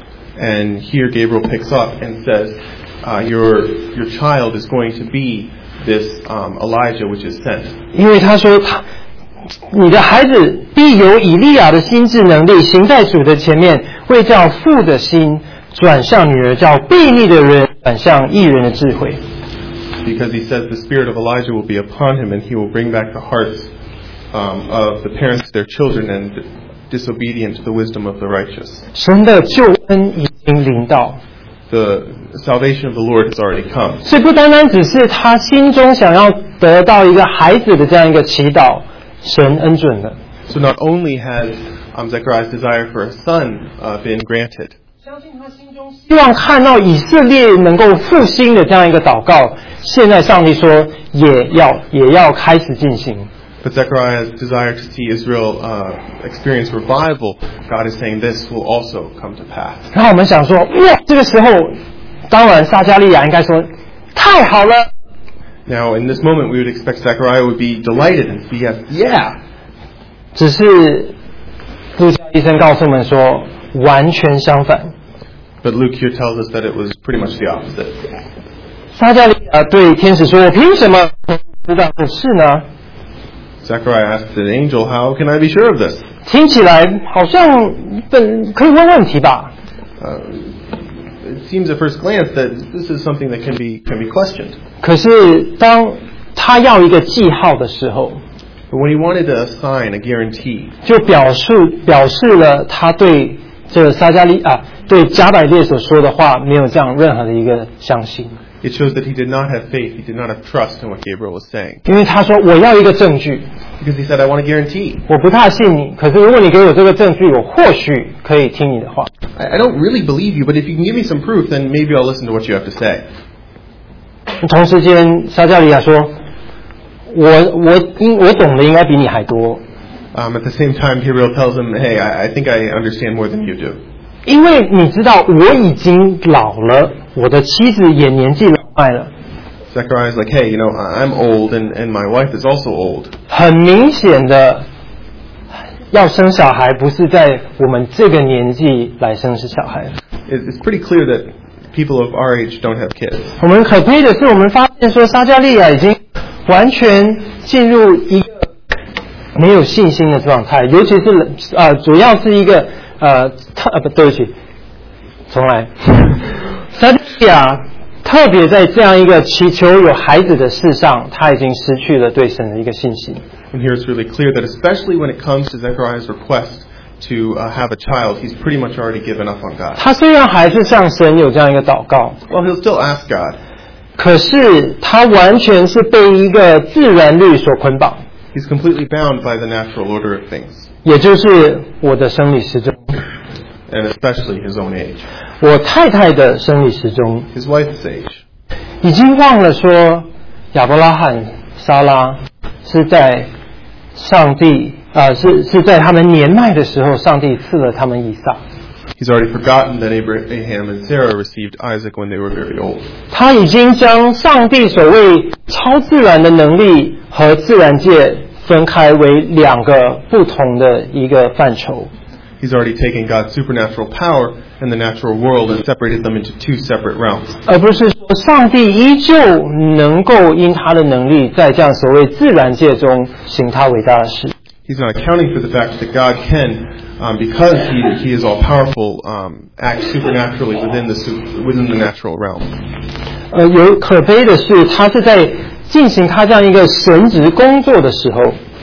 B: And here Gabriel picks up and says, uh, your, your child is going to be this um, Elijah which is sent.
A: 因为他说他。你的孩子必有以利亚的心智能力，行在主的前面，为叫父的心转向女儿，叫悖逆的人转向义人的智慧。
B: Because he says the spirit of Elijah will be upon him, and he will bring back the hearts um, of the parents to their children, and disobedient to the wisdom of the righteous.
A: 神的救恩已经临到，
B: The salvation of the Lord has already come.
A: 所以不单单只是他心中想要得到一个孩子的这样一个祈祷，神恩准了。
B: So not only has um, Zechariah's desire for a son uh, been granted,
A: 相信他心中希望看到以色列能够复兴的这样一个祷告，现在上帝说也要也要开始进行。
B: but Zechariah's desire to see Israel uh, experience revival, God is saying this will also come to pass.
A: 然后我们想说，哇，这个时候，当然撒迦利亚应该说，太好了。
B: Now, in this moment, we would expect Zechariah would be delighted and say, yes, yeah.
A: 只是路加医生告诉我们说，完全相反。
B: But Luke here tells us that it was pretty much the opposite.
A: 撒迦利亚对天使说：“我凭什么知道这事呢？”
B: Zechariah asked the angel, how can I be sure of this?
A: 听起来好像本可以问问题吧？
B: Uh, it seems at first glance that this is something that can be can be questioned.
A: 可是当他要一个记号的时候，
B: But when he wanted to assign a guarantee,
A: 就表示表示了他对这个撒迦利啊，对加百列所说的话没有这样任何的一个相信，
B: it shows that he did not have faith, he did not have trust in what Gabriel was saying.
A: 因为他说我要一个证据，
B: Because he said, I want a guarantee.
A: 我不太信你，可是如果你给我这个证据，我或许可以听你的话。
B: I, I don't really believe you, but if you can give me some proof, then maybe I'll listen to what you have to say.
A: 同时间，撒迦利亚说：“我我应我懂的应该比你还多，
B: Um, at the same time, Gabriel tells him, hey, I, I think I understand more than you do.
A: 因为你知道我已经老了，我的妻子也年纪老迈了。
B: Zechariah's like, hey, you know, I- I'm old and, and my wife is also old.
A: 很明显的， 要生小孩不是在我们这个年纪来生是小孩。
B: It's pretty clear that people of our age don't have kids.
A: 我们可悲的是，我们发现说撒迦利亚已经完全进入一个没有信心的状态，尤其是呃，主要是一个呃，特呃不对不起，重来。撒迦利亚特别在这样一个祈求有孩子的事上，他已经失去了对神的一个信心。
B: And here it's really clear that especially when it comes to Zechariah's request to uh, have a child, he's pretty much already given up on God.
A: 他虽然还是向神有这样一个祷告，
B: Well, he'll still ask God.
A: 可是他完全是被一个自然律所捆绑。
B: He's completely bound by the natural order of things.
A: 也就是我的生理时钟，
B: And especially his own age.
A: 我太太的生理时钟，
B: His wife's age.
A: 已经忘了说亚伯拉罕、撒拉是在上帝啊、呃，是是在他们年迈的时候，上帝赐了他们以撒。
B: He's already forgotten that Abraham and Sarah received Isaac when they were very old.
A: 他已经将上帝所谓超自然的能力和自然界分开为两个不同的一个范畴。
B: He's already taken God's supernatural power and the natural world and separated them into two separate realms.
A: 而不是说上帝依旧能够因他的能力在这样所谓自然界中行他伟大的事。
B: He's not accounting for the fact that God can, um, because he, he is all powerful, um, act supernaturally within the within the natural realm.
A: 呃，有可悲的是，他是在进行他这样一个神职工作的时候。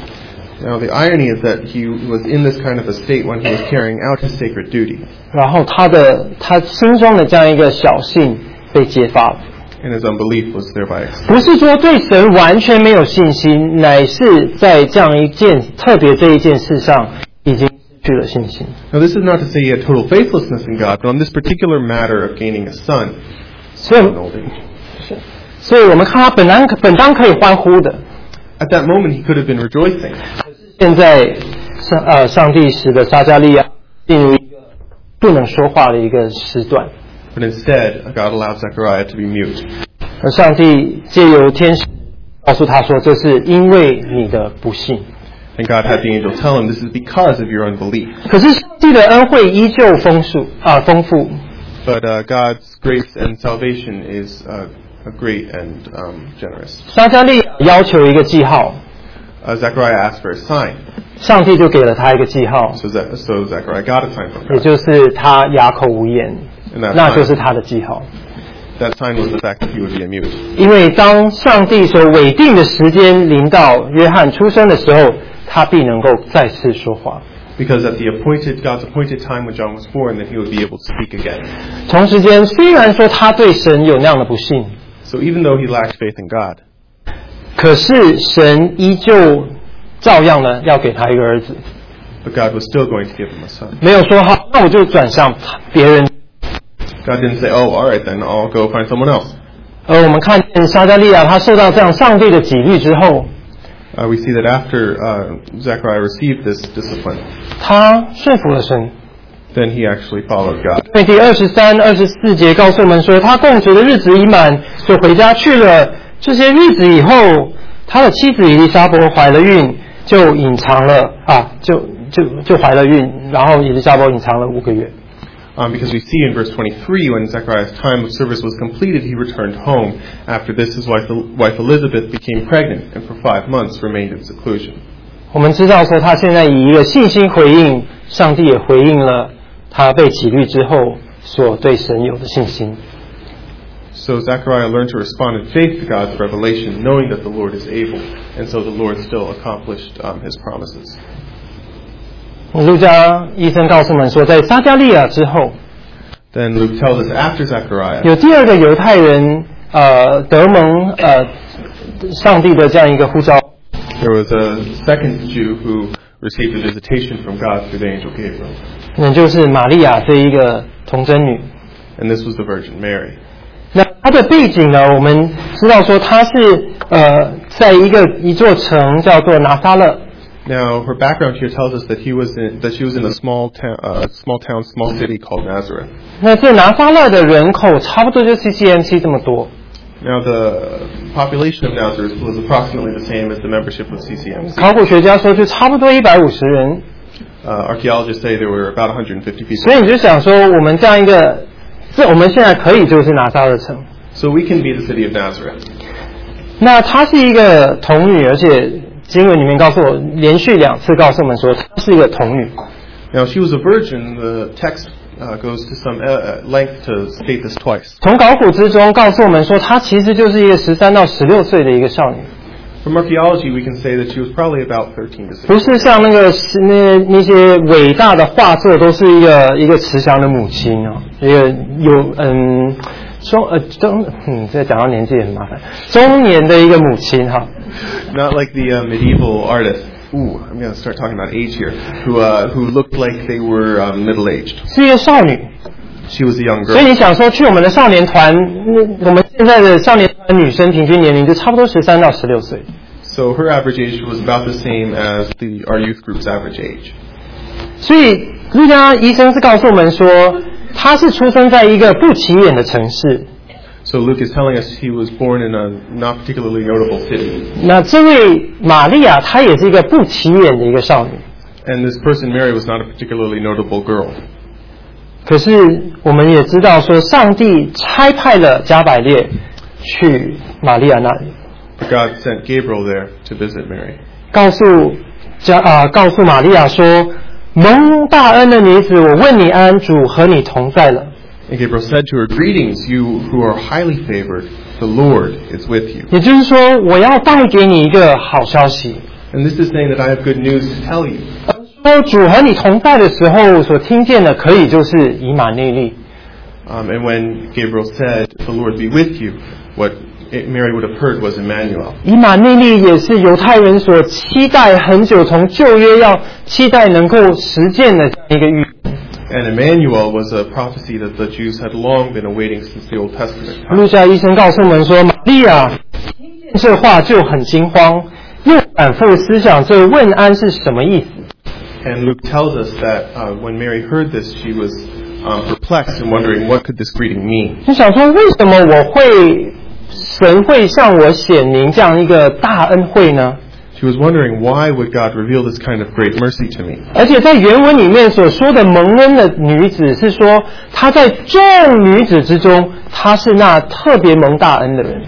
B: Now the irony is that he was in this kind of a state when he was carrying out his sacred duty.
A: 然后他的他心中的这样一个小信被揭发了。
B: And his unbelief was thereby exposed.
A: 不是说对神完全没有信心，乃是在这样一件特别这一件事上已经失去了信心。
B: Now this is not to say he had total faithlessness in God, but on this particular matter of gaining a son,
A: 所以
B: in old age.
A: 所以我们看他本当本当可以欢呼的，
B: At that moment he could have been rejoicing.
A: 现在上呃上帝使得撒迦利亚进入一个不能说话的一个时段。
B: But instead, God allowed Zechariah to be mute.
A: 而上帝借由天使告诉他说：“这是因为你的不信。”
B: And God had the angel tell him, "This is because of your unbelief."
A: 可是上帝的恩惠依旧丰富啊，丰富。
B: But uh, God's grace and salvation is uh, great and um, generous.
A: 撒迦利亚要求一个记号，
B: Uh, Zechariah asked for a sign,
A: 上帝就给了他一个记号，
B: so, Ze- so Zechariah got a sign from
A: 也
B: God.
A: 就是他哑口无言，
B: And that
A: 那就
B: sign,
A: 是他的记号。
B: that sign was the fact that he would be a mute.
A: 因为当上帝所委定的时间临到约翰出生的时候，他必能够再次说话。
B: Because at the appointed, God's appointed time when John was born, then he would be able to speak again.
A: 同时间，虽然说他对神有那样的不信，
B: So even though he lacked faith in God,
A: 可是神依旧照样呢要给他一个儿子，
B: but God was still going to give him a son.
A: 没有说好，那我就转向别人。
B: God didn't say, "Oh, all right, then I'll go find someone else."
A: 而我们看见撒迦利亚他受到这样上帝的纪律之后，
B: Uh, we see that after uh, Zechariah received this discipline,
A: 他顺服了神。
B: then he actually followed God.
A: 因为第二十三、二十四节告诉我们说，他供职的日子已满，就回家去了。这些日子以后，他的妻子以利沙伯怀了孕，就隐藏了啊，就就就怀了孕，然后以利沙伯隐藏了五个月。
B: Um, because we see in verse twenty-three, when Zechariah's time of service was completed, he returned home. After this, his wife, wife Elizabeth became pregnant, and for five months remained in seclusion.
A: 我们知道说，他现在以一个信心回应，上帝也回应了他被纪律之后所对神有的信心。
B: So Zechariah learned to respond in faith to God's revelation, knowing that the Lord is able, and so the Lord still accomplished um, his promises.
A: 路加医生告诉我们说，在撒迦利亚之后，
B: Then Luke tells us after Zechariah,
A: 有第二个犹太人呃得蒙呃上帝的这样一个呼召，
B: there was a second Jew who received a visitation from God through the angel Gabriel,
A: 那就是玛利亚这一个童贞女。
B: and this was the Virgin Mary.
A: 那她的背景呢，我们知道说她是呃在一个一座城叫做拿撒勒。
B: Now, her background here tells us that he was in, that she was in a small town, uh, small town, small city called Nazareth.
A: 那这拿撒勒的人口差不多就 C C M C 这么多。
B: Now, the population of Nazareth was approximately the same as the membership of C C M C.
A: 考古学家说就差不多一百五十人。
B: Uh, archaeologists say there were about one hundred fifty people.
A: 所以你就想说，我们这样一个，这我们现在可以就是拿撒勒城。
B: So we can be the city of Nazareth.
A: 那她是一个童女，而且经文里面告诉我，连续两次告诉我们说她是一个童女。
B: Now she was a virgin. The text uh, goes to some uh, length to state this twice.
A: 从考古之中告诉我们说，她其实就是一个十三到十六岁的一个少女。
B: From archaeology, we can say that she was probably about thirteen to sixteen.
A: 不是像那个那那些伟大的画作，都是一个一个慈祥的母亲哦，一个有嗯中呃中嗯，这讲到年纪也很麻烦，中年的一个母亲哈。
B: Not like the uh, medieval artists. Ooh, I'm going to start talking about age here. Who uh, who looked like they were um, middle-aged.
A: 是一个少女。
B: She was a young girl.
A: 所以你想说，去我们的少年团，我们现在的少年团女生平均年龄就差不多十三到十六岁。
B: So her average age was about the same as the our youth group's average age.
A: 所以路加医生是告诉我们说，她是出生在一个不起眼的城市。
B: So Luke is telling us he was born in a not particularly notable city.
A: 那这位玛利亚，她也是一个不起眼的一个少女。
B: And this person Mary was not a particularly notable girl.
A: 可是我们也知道说，上帝差派了加百列去玛利亚那里。
B: But God sent Gabriel there to visit Mary.
A: 告诉加啊、呃，告诉玛利亚说：“蒙大恩的女子，我问你安，主和你同在了。”
B: And Gabriel said to her, "Greetings, you who are highly favored. The Lord is with you."
A: 也就是说，我要带给你一个好消息。
B: And this is saying that I have good news to tell you.
A: 说主和你同在的时候，所听见的可以就是以马内利。
B: Um, and when Gabriel said, "The Lord be with you," what Mary would have heard was Emmanuel.
A: 以马内利也是犹太人所期待很久，从旧约要期待能够实践的一个预言。
B: And Emmanuel was a prophecy that the Jews had long been awaiting since the Old Testament.
A: 路加医生告诉我们说，玛利亚听见这话就很惊慌，又反复思想这问安是什么意思。
B: And Luke tells us that uh, when Mary heard this, she was um, perplexed and wondering what could this greeting mean.
A: 就想说，为什么我会神会向我显明这样一个大恩惠呢？
B: She was wondering, why would God reveal this kind of great mercy to me?
A: 而且在原文里面所说的蒙恩的女子，是说她在众女子之中，她是那特别蒙大恩的人。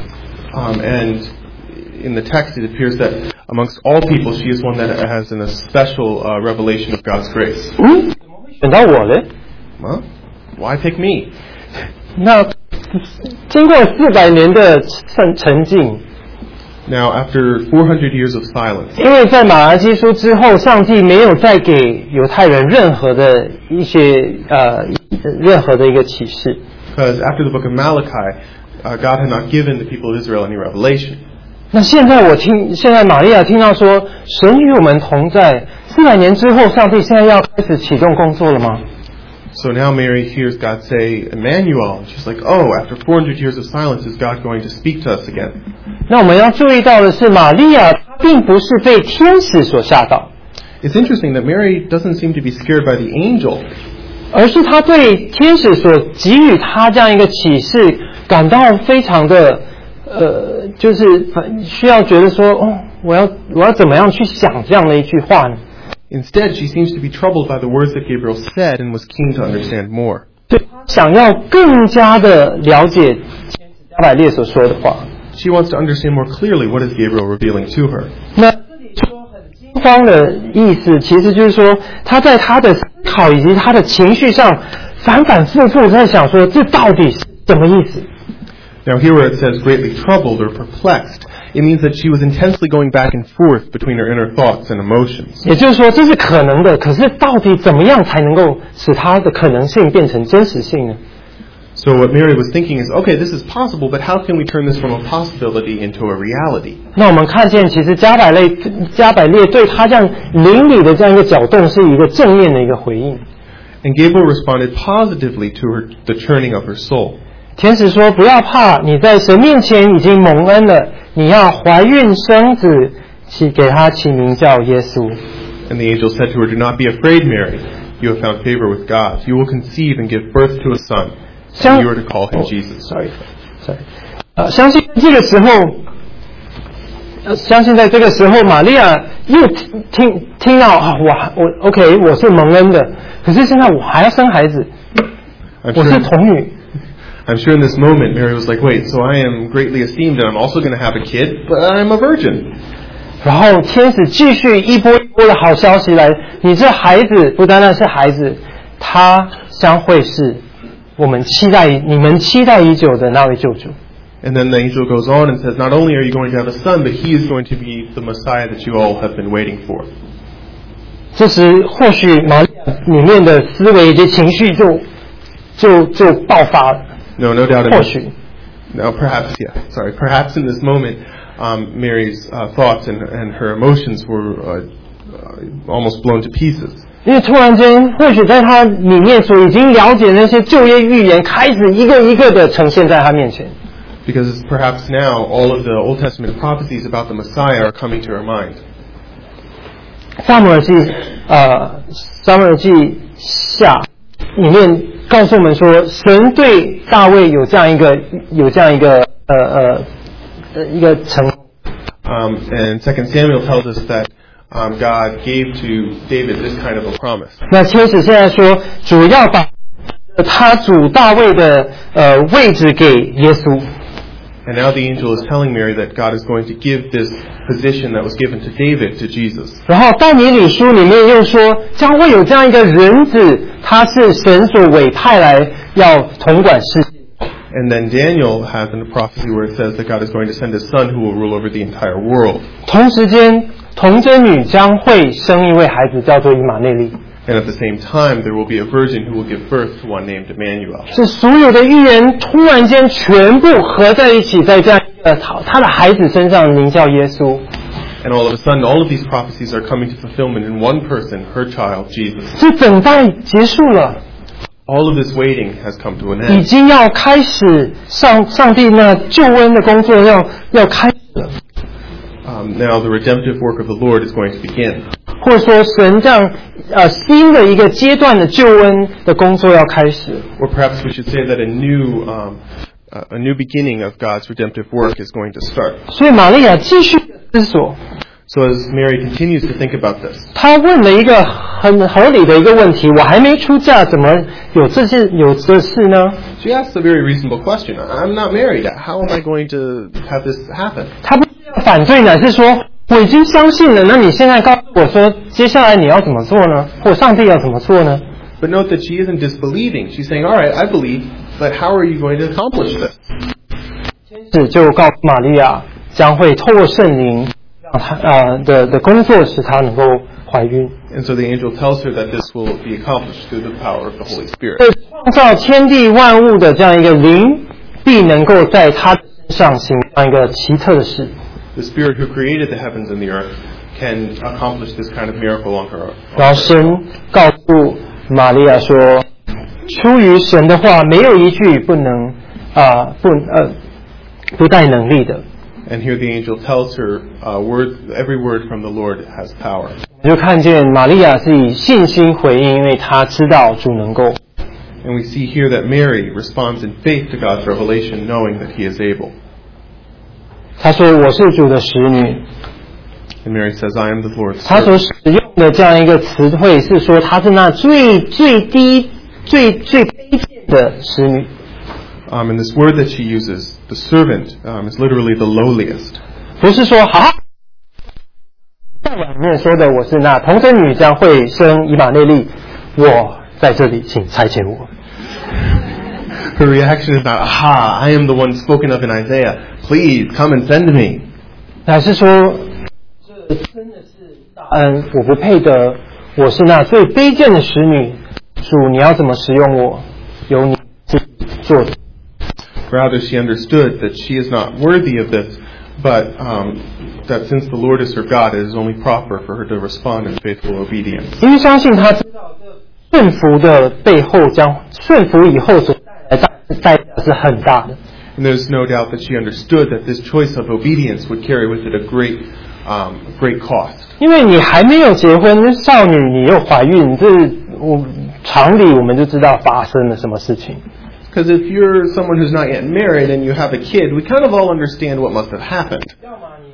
B: Um, and in the text, it appears that amongst all people, she is one that has an, a special uh, revelation of God's grace.
A: 嗯，怎么会选到我呢？
B: Well, why pick me?
A: 那经过四百年的沉沉静。
B: Now, after four hundred years of silence,
A: 因为在马拉基书之后，上帝没有再给犹太人任何的一些呃任何的一个启示。
B: because after the book of Malachi, uh, God had not given the people of Israel any revelation.
A: 那现在我听，现在玛利亚听到说神与我们同在，四百年之后，上帝现在要开始启动工作了吗？
B: So now Mary hears God say, Emmanuel. She's like, oh, after four hundred years of silence, is God going to speak to us again?
A: 那我们要注意到的是，玛利亚她并不是被天使所吓到，
B: It's interesting that Mary doesn't seem to be scared by the angel,
A: 而是她对天使所给予她这样一个启示感到非常的呃，就是需要觉得说，哦，我要我要怎么样去想这样的一句话呢？
B: Instead, she seems to be troubled by the words that Gabriel said and was keen to understand more.
A: 对，想要更加的了解天使加百列所说的话。
B: She wants to understand more clearly what is Gabriel revealing to her.
A: 那这里说很惊慌的意思，其实就是说他在他的思考以及他的情绪上反反复复在想说，这到底是什么意思？
B: Now here where it says greatly troubled or perplexed, it means that she was intensely going back and forth between her inner thoughts and emotions.
A: 也就是说，这是可能的，可是到底怎么样才能够使它的可能性变成真实性呢？
B: So what Mary was thinking is, okay, this is possible, but how can we turn this from a possibility into a reality?
A: 那我们看见，其实加百列加百列对他这样灵里的这样一个搅动，是一个正面的一个回应。
B: And Gabriel responded positively to her, the churning of her soul.
A: 天使说：“不要怕，你在神面前已经蒙恩了。你要怀孕生子，起给他起名叫耶稣。”
B: And the angel said to her, "Do not be afraid, Mary. You have found favor with God. You will conceive and give birth to a son, and you are to call him Jesus."
A: Sorry, sorry. 呃，相信这个时候， 呃相信在这个时候，玛利亚又听听听到啊，我我 OK， 我是蒙恩的，可是现在我还要生孩子，我是童女。
B: I'm sure in this moment, Mary was like, wait, so I am greatly esteemed and I'm also going to have a kid, but I'm a virgin.
A: 然后天使继续一波一波的好消息来，你这孩子不单单是孩子，他将会是我们期待你们期待已久的那位救主。
B: And then the angel goes on and says, not only are you going to have a son, but he is going to be the Messiah that you all have been waiting for.
A: 这时或许玛利亚里面的思维以及情绪就就就爆发了。
B: No, no doubt.
A: 或许。
B: No, perhaps, yeah. Sorry, perhaps in this moment, um, Mary's uh, thoughts and, and her emotions were uh, uh, almost blown to pieces.
A: 因为突然间，或许在他里面所已经了解那些旧约预言，开始一个一个的呈现在他面前。
B: Because perhaps now all of the Old Testament prophecies about the Messiah are coming to her mind.
A: 撒母耳记，呃，撒母耳记下里面告诉我们说，神对大卫有这样一个有这样一个呃呃呃一个承诺。
B: Um, and Second Samuel tells us that um, God gave to David this kind of a promise.
A: 那天使现在说，主要把他主大卫的呃位置给耶稣。
B: And now the angel is telling Mary that God is going to give this position that was given to David to Jesus.
A: 然后但以理书里面又说，将会有这样一个人子，他是神所委派来要统管世界。
B: And then Daniel has in the prophecy where it says that God is going to send a son who will rule over the entire world.
A: 同时间，童贞女将会生一位孩子，叫做以马内利。
B: And at the same time, there will be a virgin who will give birth to one named Emmanuel.
A: 是所有的预言突然间全部合在一起，在这样一个他的孩子身上，名叫耶稣。
B: And all of a sudden, all of these prophecies are coming to fulfillment in one person, her child, Jesus.
A: 这等待结束了。
B: All of this waiting has come to an
A: 已
B: end.
A: 经要开始上上帝那救恩的工作要要开始了。
B: Um, now the redemptive work of the Lord is going to begin.
A: 或者说神这样呃新的一个阶段的救恩的工作要开始。
B: Or perhaps we should say that a new, um, uh, a new beginning of God's redemptive work is going to start.
A: 所以玛利亚继续思索。
B: So as Mary continues to think about this,
A: 她问了一个很合理的一个问题：我还没出嫁，怎么有这些有这事呢？
B: she asks a very reasonable question. I'm not married. How am I going to have this happen?
A: 她不是要反对，乃是说我已经相信了。那你现在告诉我说，接下来你要怎么做呢？或上帝要怎么做呢？
B: But note that she isn't disbelieving. She's saying, all right, I believe, but how are you going to accomplish this?
A: 天使就告诉玛利亚，将会透过圣灵让她呃的的工作，使她能够怀孕。
B: And so the angel tells her that this will be accomplished through the power of the Holy Spirit.
A: 对创造天地万物的这样一个灵，必能够在她的身上行这样一个奇特的事。
B: The Spirit who created the heavens and the earth can accomplish this kind of miracle on her.
A: 然后神告诉玛利亚说，出于神的话，没有一句不能啊、呃、不呃不带能力的。
B: And here the angel tells her, uh, word, every word from the Lord has power.
A: 就看见玛利亚是以信心回应，因为她知道主能够。
B: And we see here that Mary responds in faith to God's revelation, knowing that He is able.
A: 她说：“我是主的使女。”
B: And Mary says, I am the Lord's
A: 她所
B: servant.
A: 使用的这样一个词汇是说，她是那最最低、最最卑贱的使女。
B: Um, and this word that she uses, the servant, um, is literally the lowliest.
A: 不是说好，在里面说的我是那童贞女将会生以马内利，我在这里，请差遣我。
B: Her reaction is not, aha, I am the one spoken of in Isaiah. Please come and send me.
A: 乃是说，这真的是大恩，我不配得，我是那最卑贱的使女。主，你要怎么使用我，由你自己做主。
B: Rather, she understood that she is not worthy of this, but um, that since the Lord is her God, it is only proper for her to respond in faithful obedience.
A: 因为相信她知道这顺服的背后将顺服以后所带来的代价是很大的。
B: And there's no doubt that she understood that this choice of obedience would carry with it a great, um, great cost.
A: 因为你还没有结婚，少女你又怀孕，这我常理我们就知道发生了什么事情。
B: Because if you're someone who's not yet married and you have a kid, we kind of all understand what must have happened.
A: 要么你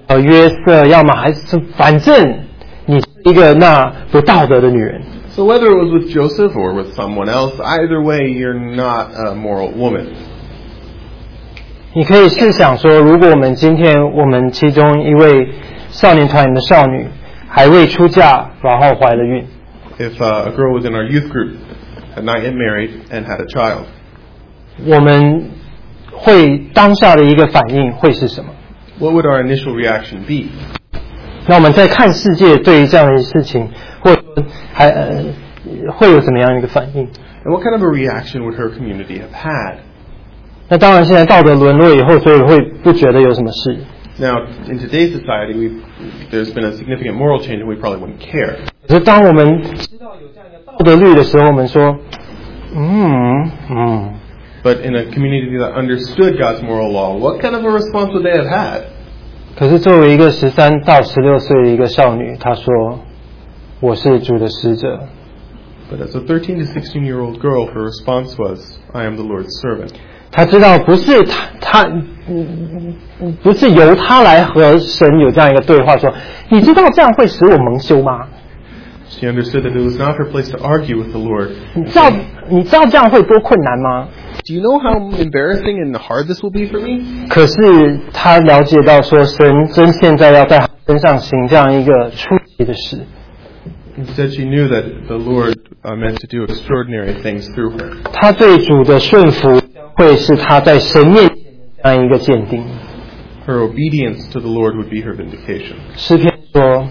A: 呃约瑟，要么还是反正你是一个那不道德的女人。
B: So whether it was with Joseph or with someone else, either way, you're not a moral woman.
A: 你可以试想说，如果我们今天我们其中一位少年团的少女还未出嫁，然后怀了孕。
B: If uh, a girl was in our youth group, had not yet married, and had a child,
A: 我们会当下的一个反应会是什么？
B: what would our initial reaction be?
A: 那我们在看世界对于这样的事情，或者还呃会有怎么样的一个反应？
B: And what kind of a reaction would her community have had?
A: 那当然，现在道德沦落以后，所以会不觉得有什么事。
B: Now, in today's society, we've, there's been a significant moral change, and we probably wouldn't care.
A: 可是当我们知道有这样一个道德律的时候，我们说，嗯嗯。
B: But in a community that understood God's moral law, what kind of a response would they have had?
A: 可是作为一个十三到十六岁的一个少女，她说：“我是主的使者。”
B: But as a thirteen to sixteen-year-old girl, her response was, "I am the Lord's servant."
A: 她知道不是她，她不是由她来和神有这样一个对话，说：“你知道这样会使我蒙羞吗？”
B: She understood that it was not her place to argue with the Lord.
A: 你知道你知道这样会多困难吗？
B: Do you know how embarrassing and hard this will be for me?
A: 可是她了解到说，神真现在要在她身上行这样一个出奇的事。
B: Instead, she knew that the Lord uh, meant to do extraordinary things through her.
A: 她对主的顺服会是她在神面前的这样一个鉴定。
B: Her obedience to the Lord would be her vindication.
A: 诗篇说。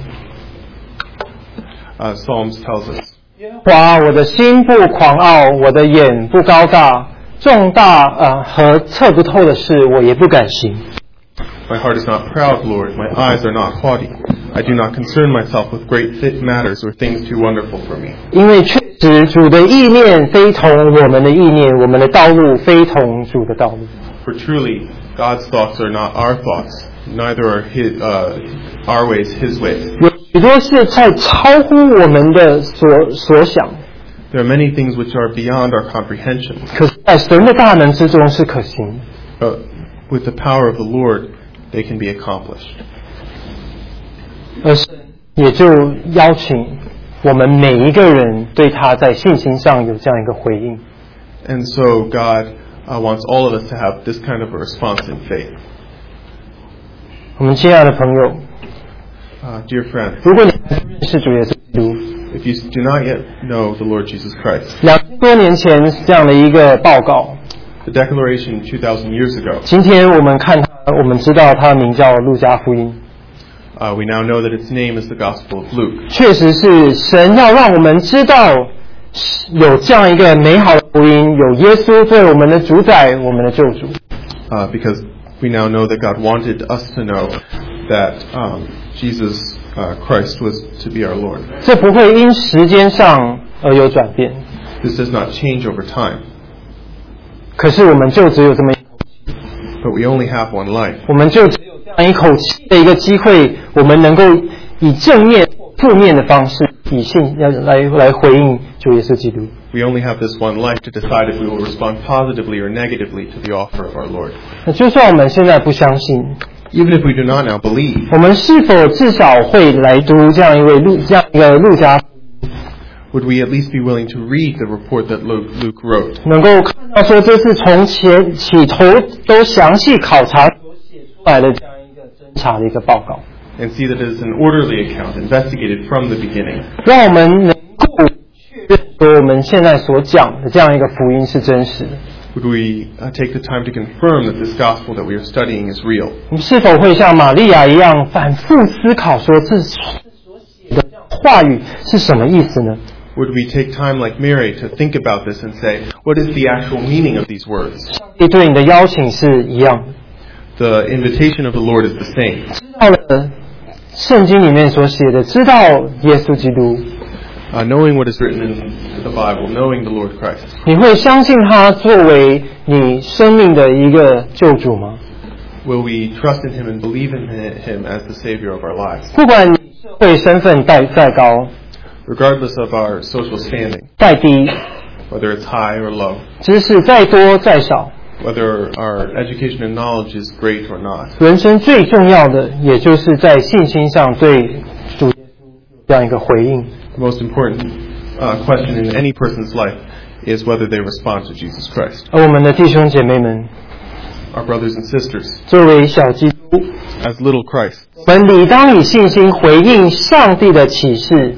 B: Uh, Psalms tells us,
A: 哇！我的心不狂傲，我的眼不高大，重大呃和测不透的事，我也不敢行。
B: My heart is not proud, Lord. My eyes are not haughty. I do not concern myself with great fit matters or things too wonderful for me.
A: 因为确实主的意念非同我们的意念，我们的道路非同主的道路。
B: For truly, God's thoughts are not our thoughts, neither are his, uh, our ways His ways.
A: 有许多是在超乎我们的所所想，
B: There are many things which are beyond our comprehension.
A: 可是在神的大能之中是可行。
B: But with the power of the Lord, they can be accomplished.
A: 而神也就邀请我们每一个人对他在信心上有这样一个回应。
B: And so God uh, wants all of us to have this kind of a response in faith.
A: 我们亲爱的朋友，
B: Uh, dear friends,
A: 如果你还不认识主耶稣基督，
B: if you do not yet know the Lord Jesus Christ,
A: 两千多年前这样的一个报告，
B: the declaration two thousand years ago,
A: 今天我们看它，我们知道它的名叫路加福音。
B: uh, we now know that its name is the Gospel of Luke.
A: 确实是神要让我们知道有这样一个美好的福音，有耶稣作为我们的主宰，我们的救主。
B: Uh, because we now know that God wanted us to know that um, Jesus uh, Christ was to be our Lord.
A: 这不会因时间上而有转变，
B: This does not change over time,
A: 可是我们就只有这么一口气，
B: but we only have one life.
A: 我们就只有这样一口气的一个机会，我们能够以正面或负面的方式，以信要来来回应主耶稣基督。
B: We only have this one life to decide if we will respond positively or negatively to the offer of our Lord.
A: 那就算我们现在不相信，
B: Even if we do not now believe,
A: 我们是否至少会来读这样一位路这样一个路加，
B: would we at least be willing to read the report that Luke, Luke wrote?
A: 能够看到说这是从前起头都详细考察所写出来的这样一个侦查的一个报告，
B: And see that it is an orderly account, investigated from the beginning.
A: 让我们能够确认说我们现在所讲的这样一个福音是真实的。
B: Would we uh, take the time to confirm that this gospel that we are studying is real?
A: 你是否会像玛利亚一样反复思考说这所写的这样话语是什么意思呢？
B: Would we take time like Mary to think about this and say, what is the actual meaning of these words?
A: 上帝对你的邀请是一样的，
B: The invitation of the Lord is the same.
A: 知道了圣经里面所写的，知道耶稣基督，
B: Uh, knowing what is written in the Bible, knowing the Lord Christ.
A: 你会相信他作为你生命的一个救主吗？
B: Will we trust in Him and believe in Him as the Savior of our lives?
A: 不管你社会身份再再高
B: Regardless of our social standing,
A: 再低，
B: whether it's high or low,
A: 知识再多再少，
B: whether our education and knowledge is great or not.
A: 人生最重要的，也就是在信心上对主耶稣这样一个回应。
B: The most important uh, question in any person's life is whether they respond to Jesus Christ.
A: 而我们的弟兄姐妹们，
B: Our brothers and sisters,
A: 作为小基督，
B: as little Christ,
A: 我们理当以信心回应上帝的启示，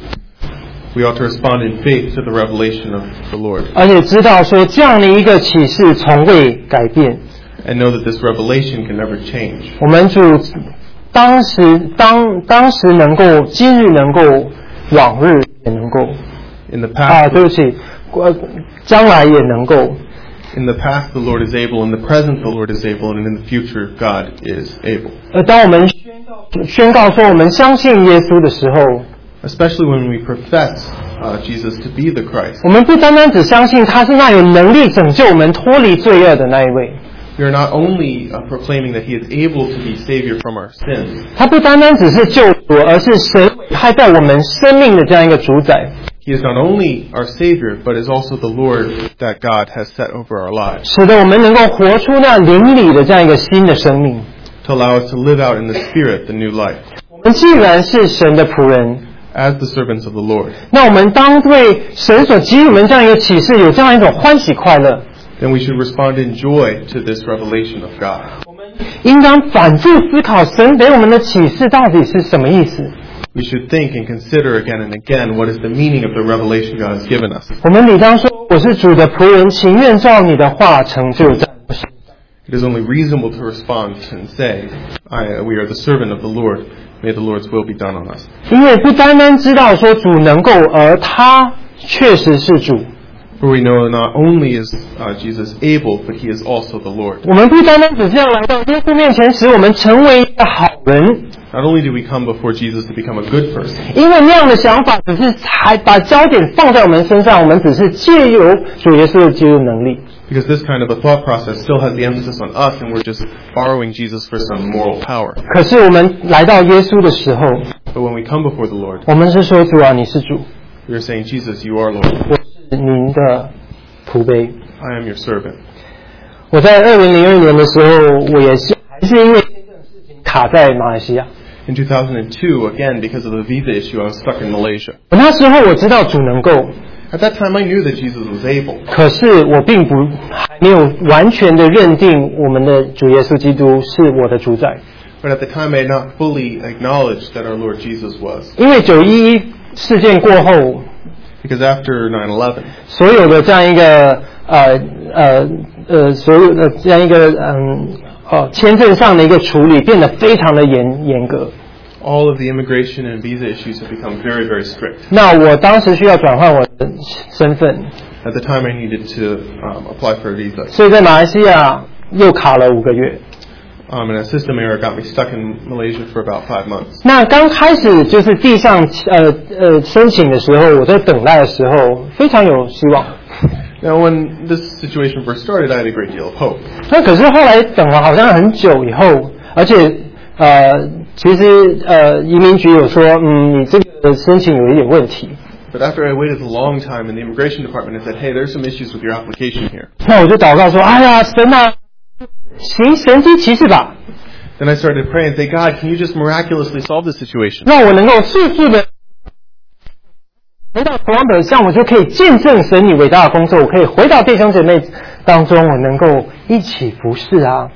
B: we ought to respond in faith to the revelation of the Lord,
A: 而且知道说这样的一个启示从未改变。
B: and know that this revelation can never change.
A: 我们主当时当当时能够，今日能够，往日也能够。
B: In the
A: 啊，
B: past,
A: 对不起，呃，将来也能够。
B: in the past the Lord is able, in the present the Lord is able, and in the future God is able.
A: 而当我们宣告宣告说我们相信耶稣的时候，
B: Especially when we profess uh, Jesus to be the Christ.
A: 我们不单单只相信他是那有能力拯救我们脱离罪恶的那一位，
B: We are not only uh, proclaiming that He is able to be Savior from our sins.
A: 他不单单只是救主，而是神派在我们生命的这样一个主宰，
B: He is not only our Savior, but is also the Lord that God has set over our lives,
A: 使得我们能够活出那灵里的这样一个新的生命。
B: to allow us to live out in the Spirit the new life.
A: 我们既然是神的仆人，
B: As the servants of the Lord,
A: 那我们当对神所给予我们这样一个启示有这样一种欢喜快乐，
B: then we should respond in joy to this revelation of God.
A: 应当反复思考神给我们的启示到底是什么意思。
B: We should think and consider again and again what is the meaning of the revelation God has given us.
A: 我们理当说，我是主的仆人，情愿照你的话成就在我身上。
B: It is only reasonable to respond and say, I, we are the servant of the Lord. May the Lord's will be done on us.
A: 因为不单单知道说主能够，而他确实是主。
B: For we know not only is uh, Jesus able, but He is also the Lord.
A: 我们不单单只是要来到耶稣面前，使我们成为一个好人，
B: Not only do we come before Jesus to become a good person,
A: 因为那样的想法只是还把焦点放在我们身上，我们只是借由主耶稣的基督能力。
B: because this kind of a thought process still has the emphasis on us, and we're just borrowing Jesus for some moral power.
A: 可是我们来到耶稣的时候，
B: But when we come before the Lord,
A: 我们是说主啊，你是主，
B: we are saying, Jesus, you are Lord.
A: 我是您的仆婢。
B: I am your servant.
A: 我在二零零二年的时候，我也是还是因为签证事情卡在马来西亚。
B: In two thousand two, again, because of the visa issue, I was stuck in Malaysia.
A: 我那时候我知道主能够，
B: At that time, I knew that Jesus was able,
A: 可是我并不还没有完全的认定我们的主耶稣基督是我的主宰，
B: but at the time, I had not fully acknowledged that our Lord Jesus was.
A: 因为九一一事件过后，
B: Because after nine eleven,
A: 所有的这样一个呃呃呃所有的这样一个嗯哦签证上的一个处理变得非常的严严格。
B: all of the immigration and visa issues have become very, very strict.
A: 那我当时需要转换我的身份，
B: At the time, I needed to um, apply for a visa.
A: 所以在马来西亚又卡了五个月。
B: Um, and a system error got me stuck in Malaysia for about five months.
A: 那刚开始就是递上呃呃申请的时候，我在等待的时候非常有希望。
B: Now, when this situation first started, I had a great deal of hope.
A: 那可是后来等了好像很久以后，而且呃其实呃移民局有说，嗯，你这个申请有一点问题。
B: But after I waited a long time in the immigration department, I said, hey, there's some issues with your application here.
A: 那我就祷告说，哎呀，神啊，行神迹奇事吧，
B: Then I started to pray and say, God, can you just miraculously solve this situation?
A: 让我能够速速的回到同样本上，我就可以见证神你伟大的工作，我可以回到弟兄姐妹当中，我能够一起服侍啊。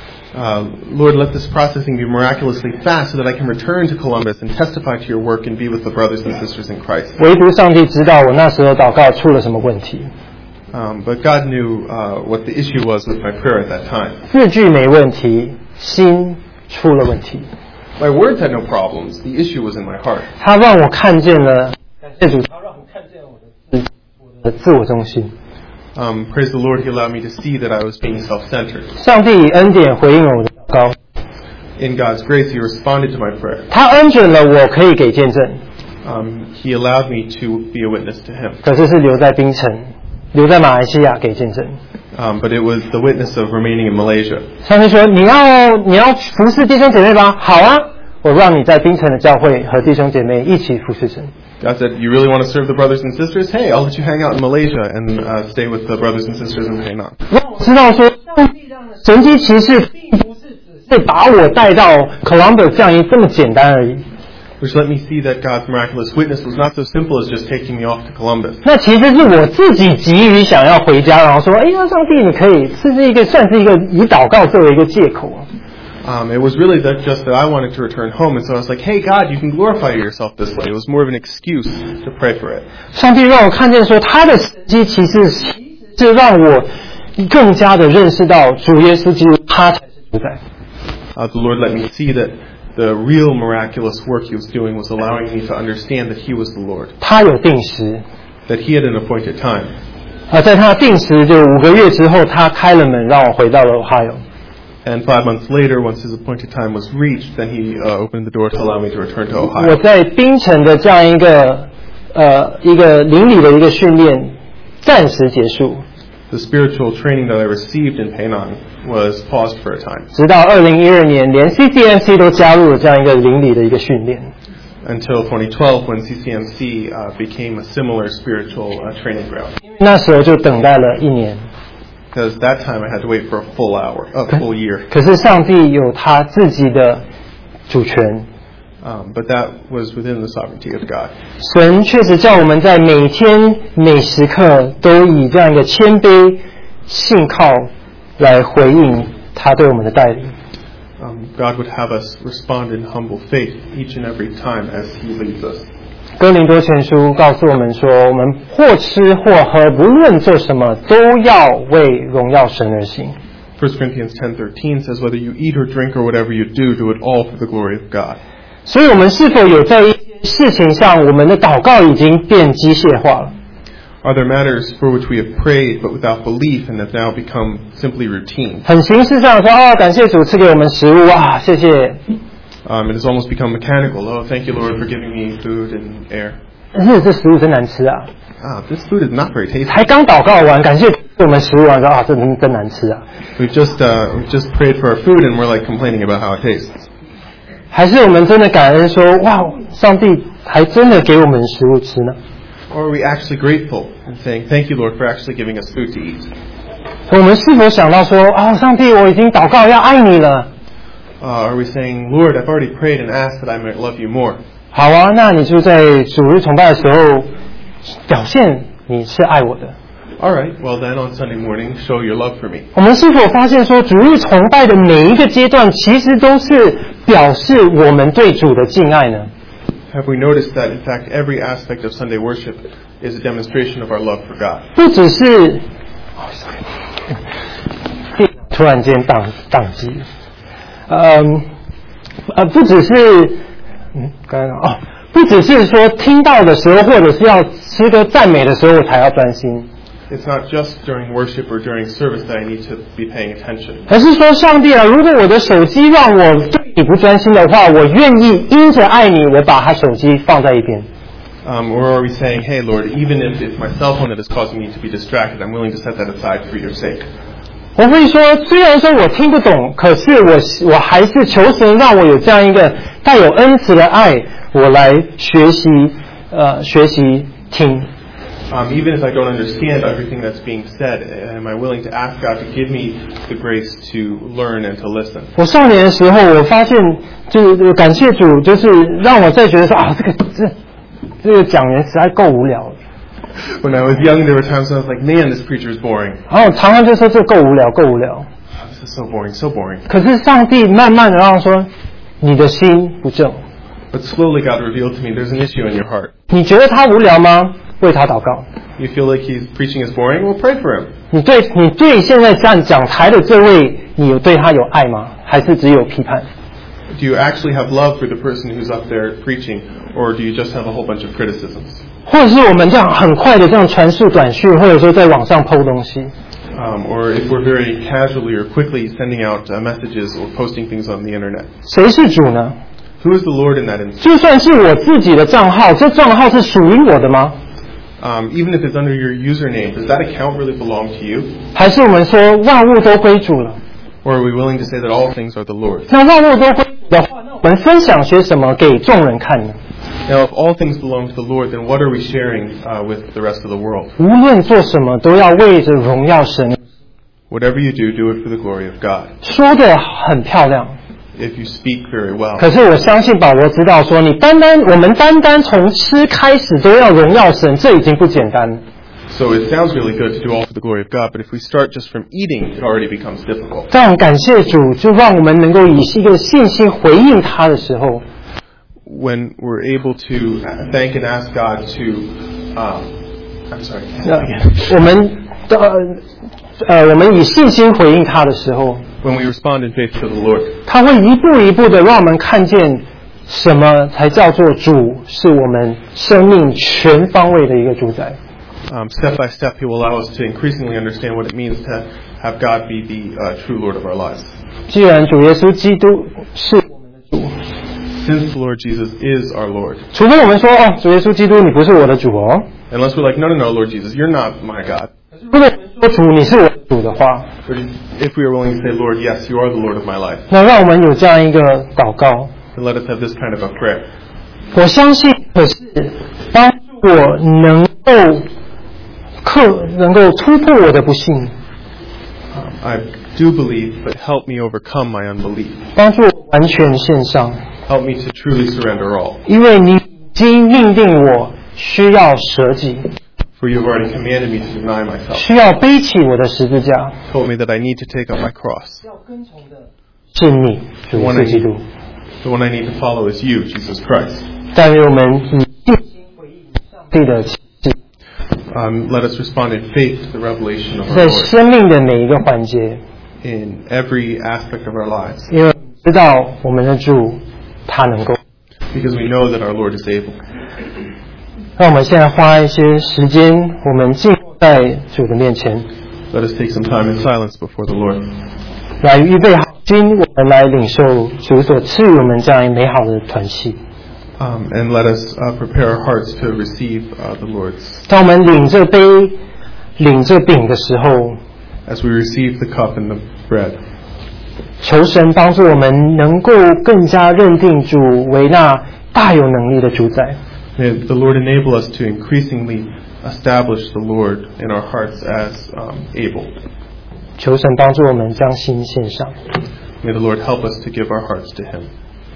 B: Uh, Lord, let this processing be miraculously fast so that I can return to Columbus and testify to your work and be with the brothers and sisters in Christ.
A: 唯独上帝知道我那时候祷告出了什么问题。
B: Um, but God knew uh, what the issue was with my prayer at that time.
A: 字句没问题，心出了问题。
B: My words had no problems. The issue was in my heart.
A: 他让我看见了，感谢主，他让我看见我的自我的自我中心。
B: Um, praise the Lord, He allowed me to see that I was being self-centered.
A: 上帝以恩典回应了我的祷告，
B: In God's grace, He responded to my prayer.
A: 他恩准了我可以给见证，
B: Um, he allowed me to be a witness to Him.
A: 可是是留在槟城，留在马来西亚给见证。
B: Um, but it was the witness of remaining in Malaysia.
A: 上帝说：“你要你要服侍弟兄姐妹吗？好啊，我让你在槟城的教会和弟兄姐妹一起服侍神。”
B: God said, you really want to serve the brothers and sisters? Hey, I'll let you hang out in Malaysia and uh, stay with the brothers and sisters in Penang.
A: 让我知道说，上帝让的神迹奇事，并不是只是把我带到 Columbus 这样一这么简单而已。
B: Which let me see that God's miraculous witness was not so simple as just taking me off to Columbus.
A: 那其实是我自己急于想要回家，然后说，哎呀，上帝，你可以，这是一个算是一个以祷告作为一个借口。
B: Um, it was really that just that I wanted to return home, and so I was like, hey, God, you can glorify yourself this way. It was more of an excuse to pray for it.
A: 上帝让我看见说，他的神迹其实是让我更加的认识到主耶稣基督，他才是主宰。
B: Uh, the Lord let me see that the real miraculous work He was doing was allowing me to understand that He was the Lord.
A: 他有定时，
B: That He had an appointed time.
A: 而在他的定时就五个月之后，他开了门，让我回到了 Ohio。And
B: five months later, once His appointed time was reached, then He uh, opened the door to allow me to return to Ohio.
A: 我在槟城的这样一个呃一个邻里的一个训练暂时结束。
B: The spiritual training that I received in Penang was paused for a time.
A: 直到二零一二年，连 C C M C 都加入了这样一个邻里的一个训练。
B: Until twenty twelve, when C C M C uh, became a similar spiritual uh, training ground.
A: 那时候就等待了一年。
B: Because that time I had to wait for a full hour, a full year.
A: 可是上帝有他自己的主权。
B: Um, but that was within the sovereignty of God.
A: 神确实叫我们在每天每时刻都以这样一个谦卑信靠来回应他对我们的带领。
B: Um, God would have us respond in humble faith each and every time as He leads us.
A: 哥林多前书告诉我们说，我们或吃或喝，不论做什么，都要为荣耀神而行。
B: First Corinthians ten thirteen says, whether you eat or drink or whatever you do, do it all for the glory of God.
A: 所以我们是否有在一些事情上，我们的祷告已经变机械化了？
B: Are there matters for which we have prayed but without belief and have now become simply routine?
A: 很形式上说，哦，感谢主赐给我们食物啊，谢谢。
B: Um, it has almost become mechanical. Oh, thank you, Lord, for giving me food and air.
A: 但是这食物真难吃啊！
B: Ah, this food is not very tasty.
A: 才刚祷告完，感谢我们食物完说啊，这真真难吃啊！
B: We've just uh, we've just prayed for our food and we're like complaining about how it tastes.
A: 还是我们真的感恩说，哇，上帝还真的给我们食物吃呢？
B: Or are we actually grateful and saying, thank you, Lord, for actually giving us food to eat?
A: 我们是否想到说，啊，上帝，我已经祷告要爱你了？
B: Uh, are we saying, Lord, I've already prayed and asked that I might love you more?
A: 好啊，那你就在主日崇拜的时候表现你是爱我的。
B: All right, well then on Sunday morning, show your love for me.
A: 我们是否发现说，主日崇拜的每一个阶段，其实都是表示我们对主的敬爱呢？
B: Have we noticed that, in fact, every aspect of Sunday worship is a demonstration of our love for God?
A: 不只是，突然间宕宕机，嗯，呃，不只是，嗯，刚刚哦，不只是说听到的时候，或者是要诗歌赞美的时候，我才要专心。
B: It's not just during worship or during service that I need to be paying attention.
A: 而是说，上帝啊，如果我的手机让我对你不专心的话，我愿意因着爱你，我把他手机放在一边。
B: Um, or are we saying, hey, Lord, even if it's my cell phone that is causing me to be distracted, I'm willing to set that aside for your sake?
A: 我会说，虽然说我听不懂，可是我我还是求神让我有这样一个带有恩慈的爱，我来学习，呃，学习听。
B: Um, even if I don't understand everything that's being said, am I willing to ask God to give me the grace to learn and to listen?
A: 我少年的时候，我发现就感谢主，就是让我再觉得说啊，这个这这个讲员实在够无聊了。
B: When I was young, there were times when I was like, man, this preacher is boring.
A: 然后常常就说这够无聊，够无聊。
B: This is so boring, so boring.
A: 可是上帝慢慢的让我说，你的心不正。
B: But slowly God revealed to me there's an issue in your heart.
A: 你觉得他无聊吗？为他祷告。
B: You feel like he's preaching is boring? Well, pray for him.
A: 你对你对现在站讲台的这位，你有对他有爱吗？还是只有批判？
B: Do you actually have love for the person who's up there preaching, or do you just have a whole bunch of criticisms?
A: 或者是我们这样很快的这样传述短讯，或者说在网上 po 东西。
B: Um, or if we're very casually or quickly sending out uh, messages or posting things on the internet.
A: 谁是主呢？
B: Who is the Lord in that instance?
A: 就算是我自己的账号，这账号是属于我的吗？
B: Um, even if it's under your username, does that account really belong to you?
A: 还是我们说万物都归主了？
B: Or are we willing to say that all things are the Lord's?
A: 那万物都归主的话，那我们分享些什么给众人看呢？
B: Now, if all things belong to the Lord, then what are we sharing uh, with the rest of the world?
A: 无论做什么，都要为着荣耀神。
B: Whatever you do, do it for the glory of God.
A: 说得很漂亮，
B: If you speak very well.
A: 可是我相信保罗知道说，你单单我们单单从吃开始都要荣耀神，这已经不简单了。
B: So it sounds really good to do all for the glory of God, but if we start just from eating, it already becomes difficult.
A: 这样感谢主，就让我们能够以一个信心回应他的时候，
B: When we're able to thank and ask God to, um, I'm sorry,
A: 我们的呃，我们以信心回应他的时候，
B: when we respond in faith to the Lord,
A: 他会一步一步的让我们看见什么才叫做主是我们生命全方位的一个主宰。
B: um, step by step, He will allow us to increasingly understand what it means to have God be the uh, true Lord of our lives.
A: 既然主耶稣基督是我们的主，
B: Since the Lord Jesus is our Lord,
A: 除非我们说哦，主耶稣基督你不是我的主哦。
B: unless we're like, no, no, no, Lord Jesus, you're not my God.
A: 如果我们说主你是我的主的话，
B: But if we are willing to say, Lord, yes, you are the Lord of my life,
A: 那让我们有这样一个祷告。
B: then let us have this kind of a prayer.
A: 我相信，可是帮助我能够克，能够突破我的不信，
B: I do believe, but help me overcome my unbelief.
A: 帮助我完全献上，
B: Help me to truly surrender all.
A: 因为你已经命定我需要舍己，
B: For you have already commanded me to deny myself.
A: 需要背起我的十字架，
B: Told me that I need to take up my cross.
A: 要跟从的是你，主耶稣基督。
B: The one I need to follow is you, Jesus Christ.
A: 但愿我们以信心回应上帝的启示，
B: Um, let us respond in faith to the revelation of our
A: 在
B: Lord
A: 生命的每一个环节，
B: in every aspect of our lives,
A: 因为我们知道我们的主他能够。
B: because we know that our Lord is able.
A: 让我们现在花一些时间，我们静在主的面前，
B: Let us take some time in silence before the Lord.
A: 来预备好心，我们来领受主所赐予我们这样美好的团契。
B: Um, and let us uh, prepare our hearts to receive uh, the Lord's.
A: 当我们领这杯、领这饼的时候，
B: As we receive the cup and the bread,
A: 求神帮助我们能够更加认定主为那大有能力的主宰。
B: may the Lord enable us to increasingly establish the Lord in our hearts as um, able.
A: 求神帮助我们将心献上。
B: May the Lord help us to give our hearts to Him.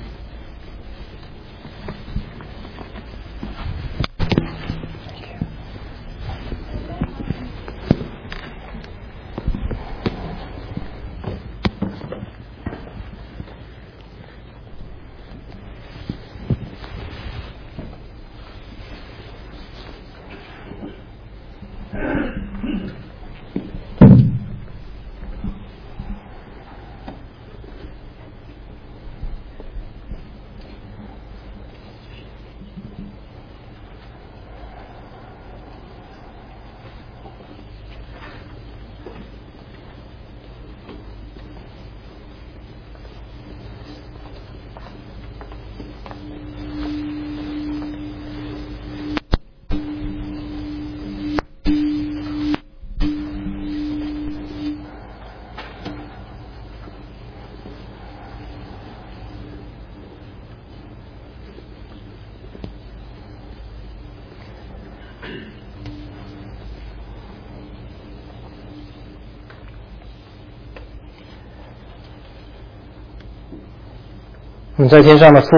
A: Our 我们在天上的父，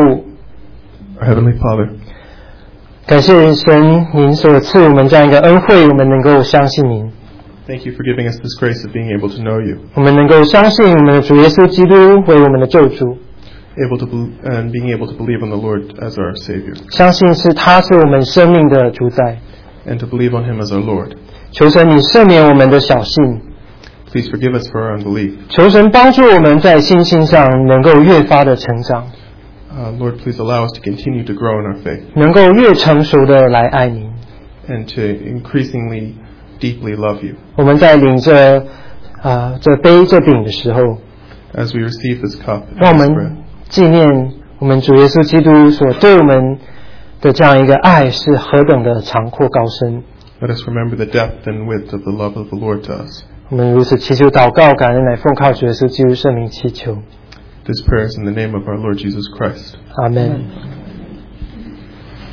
B: Heavenly Father,
A: 感谢神，您所赐我们这样一个恩惠，我们能够相信您，
B: thank you for giving us this grace of being able to know you,
A: 我们能够相信我们的主耶稣基督为我们的救主，
B: able to be- and being able to believe on the Lord as our Savior,
A: 相信是他是我们生命的主宰。
B: and to believe on Him as our Lord.
A: 求神你赦免我们的小信，
B: Please forgive us for our unbelief.
A: 求神帮助我们在信心上能够越发的成长，
B: Uh, Lord, please allow us to continue to grow in our faith
A: 能够越成熟的来爱您。
B: and to increasingly deeply love you.
A: 我们在领着啊、呃、这杯这饼的时候，
B: As we receive this cup
A: 让我
B: and this bread,
A: 们纪念我们主耶稣基督所对我们的这样一个爱是何等的长阔高深。
B: let us remember the depth and width of the love of the Lord to us.
A: 我们如此祈求祷告，感恩乃奉靠主耶稣基督圣名祈求，
B: This prayer is in the name of our Lord Jesus Christ.
A: 阿门。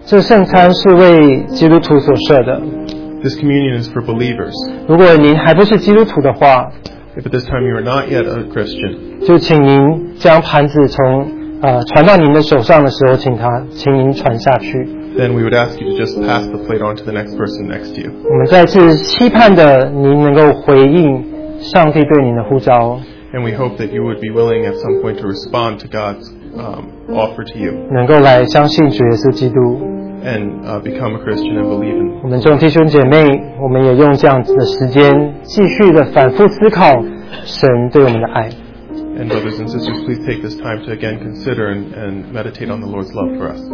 A: 这圣餐是为基督徒所设的。
B: This communion is for believers.
A: 如果您还不是基督徒的话，
B: If at this time you are not yet a Christian,
A: 就请您将盘子从呃传到您的手上的时候，请他，请您传下去。
B: then we would ask you to just pass the plate on to the next person next to you.
A: 我们再次期盼的您能够回应上帝对您的呼召，
B: And we hope that you would be willing at some point to respond to God's um, offer to you
A: 能够来相信主耶稣基督。
B: and uh, become a Christian and believe in.
A: 我们众弟兄姐妹，我们也用这样子的时间，继续的反复思考神对我们的爱。
B: And brothers and sisters, please take this time to again consider and, and meditate on the Lord's love for us.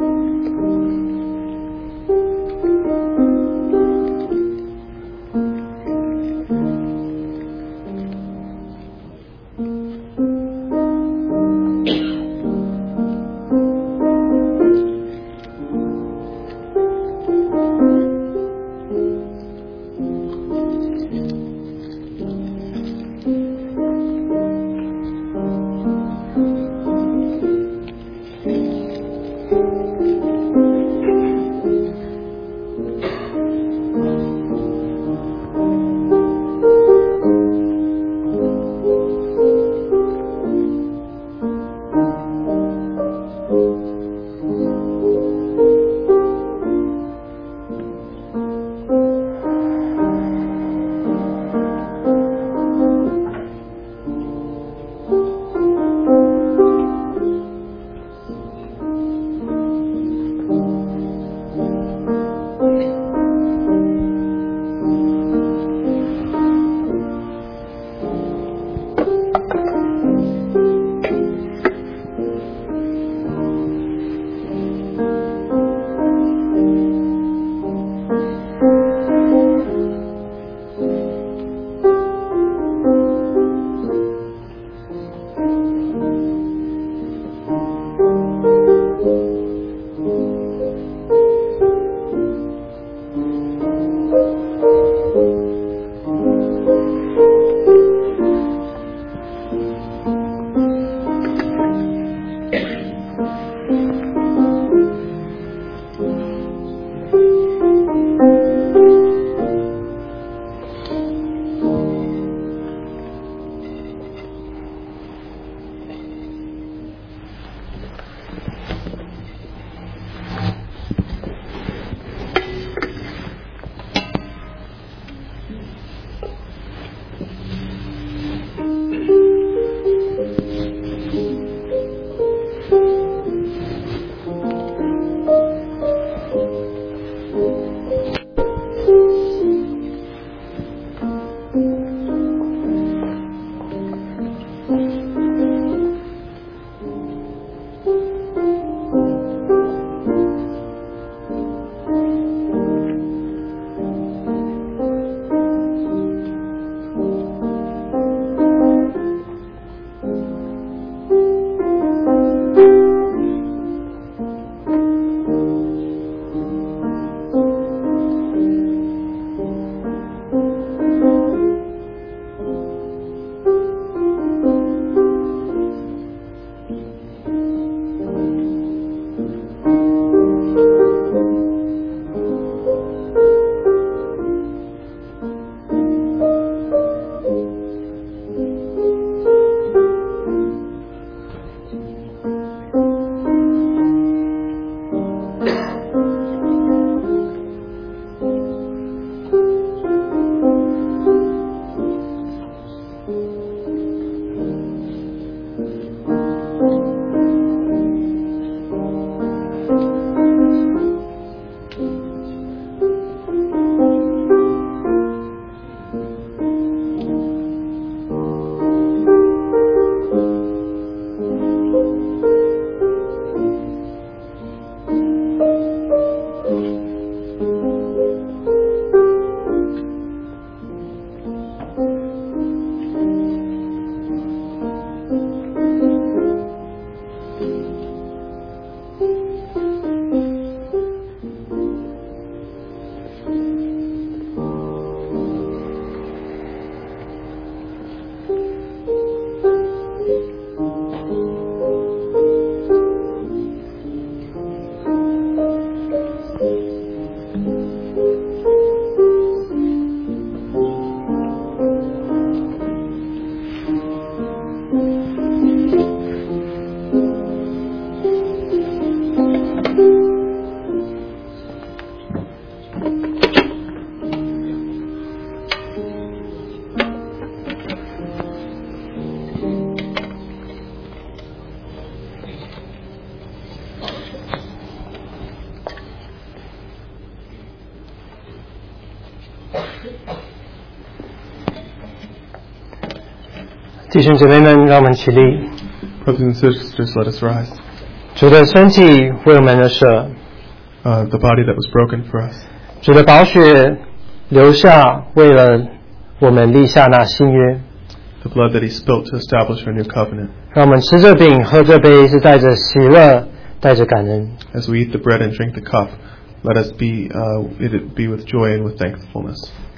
A: 弟兄姐妹们，让我们起立。
B: Brothers and sisters, let us rise.
A: 主的身体为我们而舍，
B: Uh, the body that was broken for us.
A: 主的宝血留下，为了我们立下那新约。
B: The blood that he spilt to establish our new covenant.
A: 让我们吃这饼，喝这杯，是带着喜乐，带着感恩。
B: As we eat the bread and drink the cup, let us be, uh, it be with joy and with thankfulness.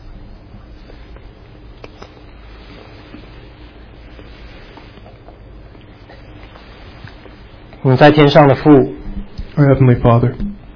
A: 我们在天上的父，
B: Our Heavenly Father,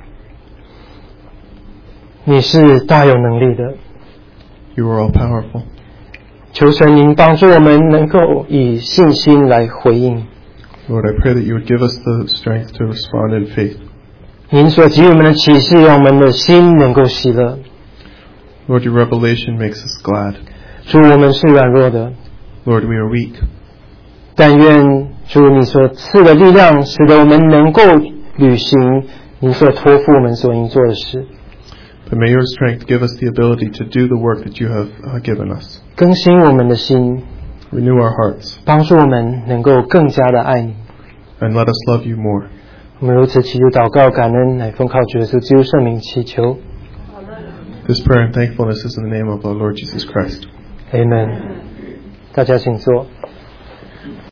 A: 你是大有能力的，
B: you are all powerful.
A: 求神您帮助我们能够以信心来回应
B: Lord, I pray that you would give us the strength to respond in faith.
A: 您所给予我们的启示，让我们的心能够喜乐。
B: Lord, your revelation makes us glad.
A: 主，我们是软弱的，
B: Lord, we are weak.
A: 但愿主你所赐的力量，使得我们能够履行你所托付我们所应做的事，
B: But may your strength give us the ability to do the work that you have uh, given us.
A: 更新我们的心，
B: Renew our hearts
A: 帮助我们能够更加的爱你。
B: and let us love you more.
A: 我们如此祈求祷告感恩，乃奉靠主耶稣基督圣名祈求
B: This prayer and thankfulness is in the name of our Lord Jesus Christ.
A: ，Amen。大家请坐。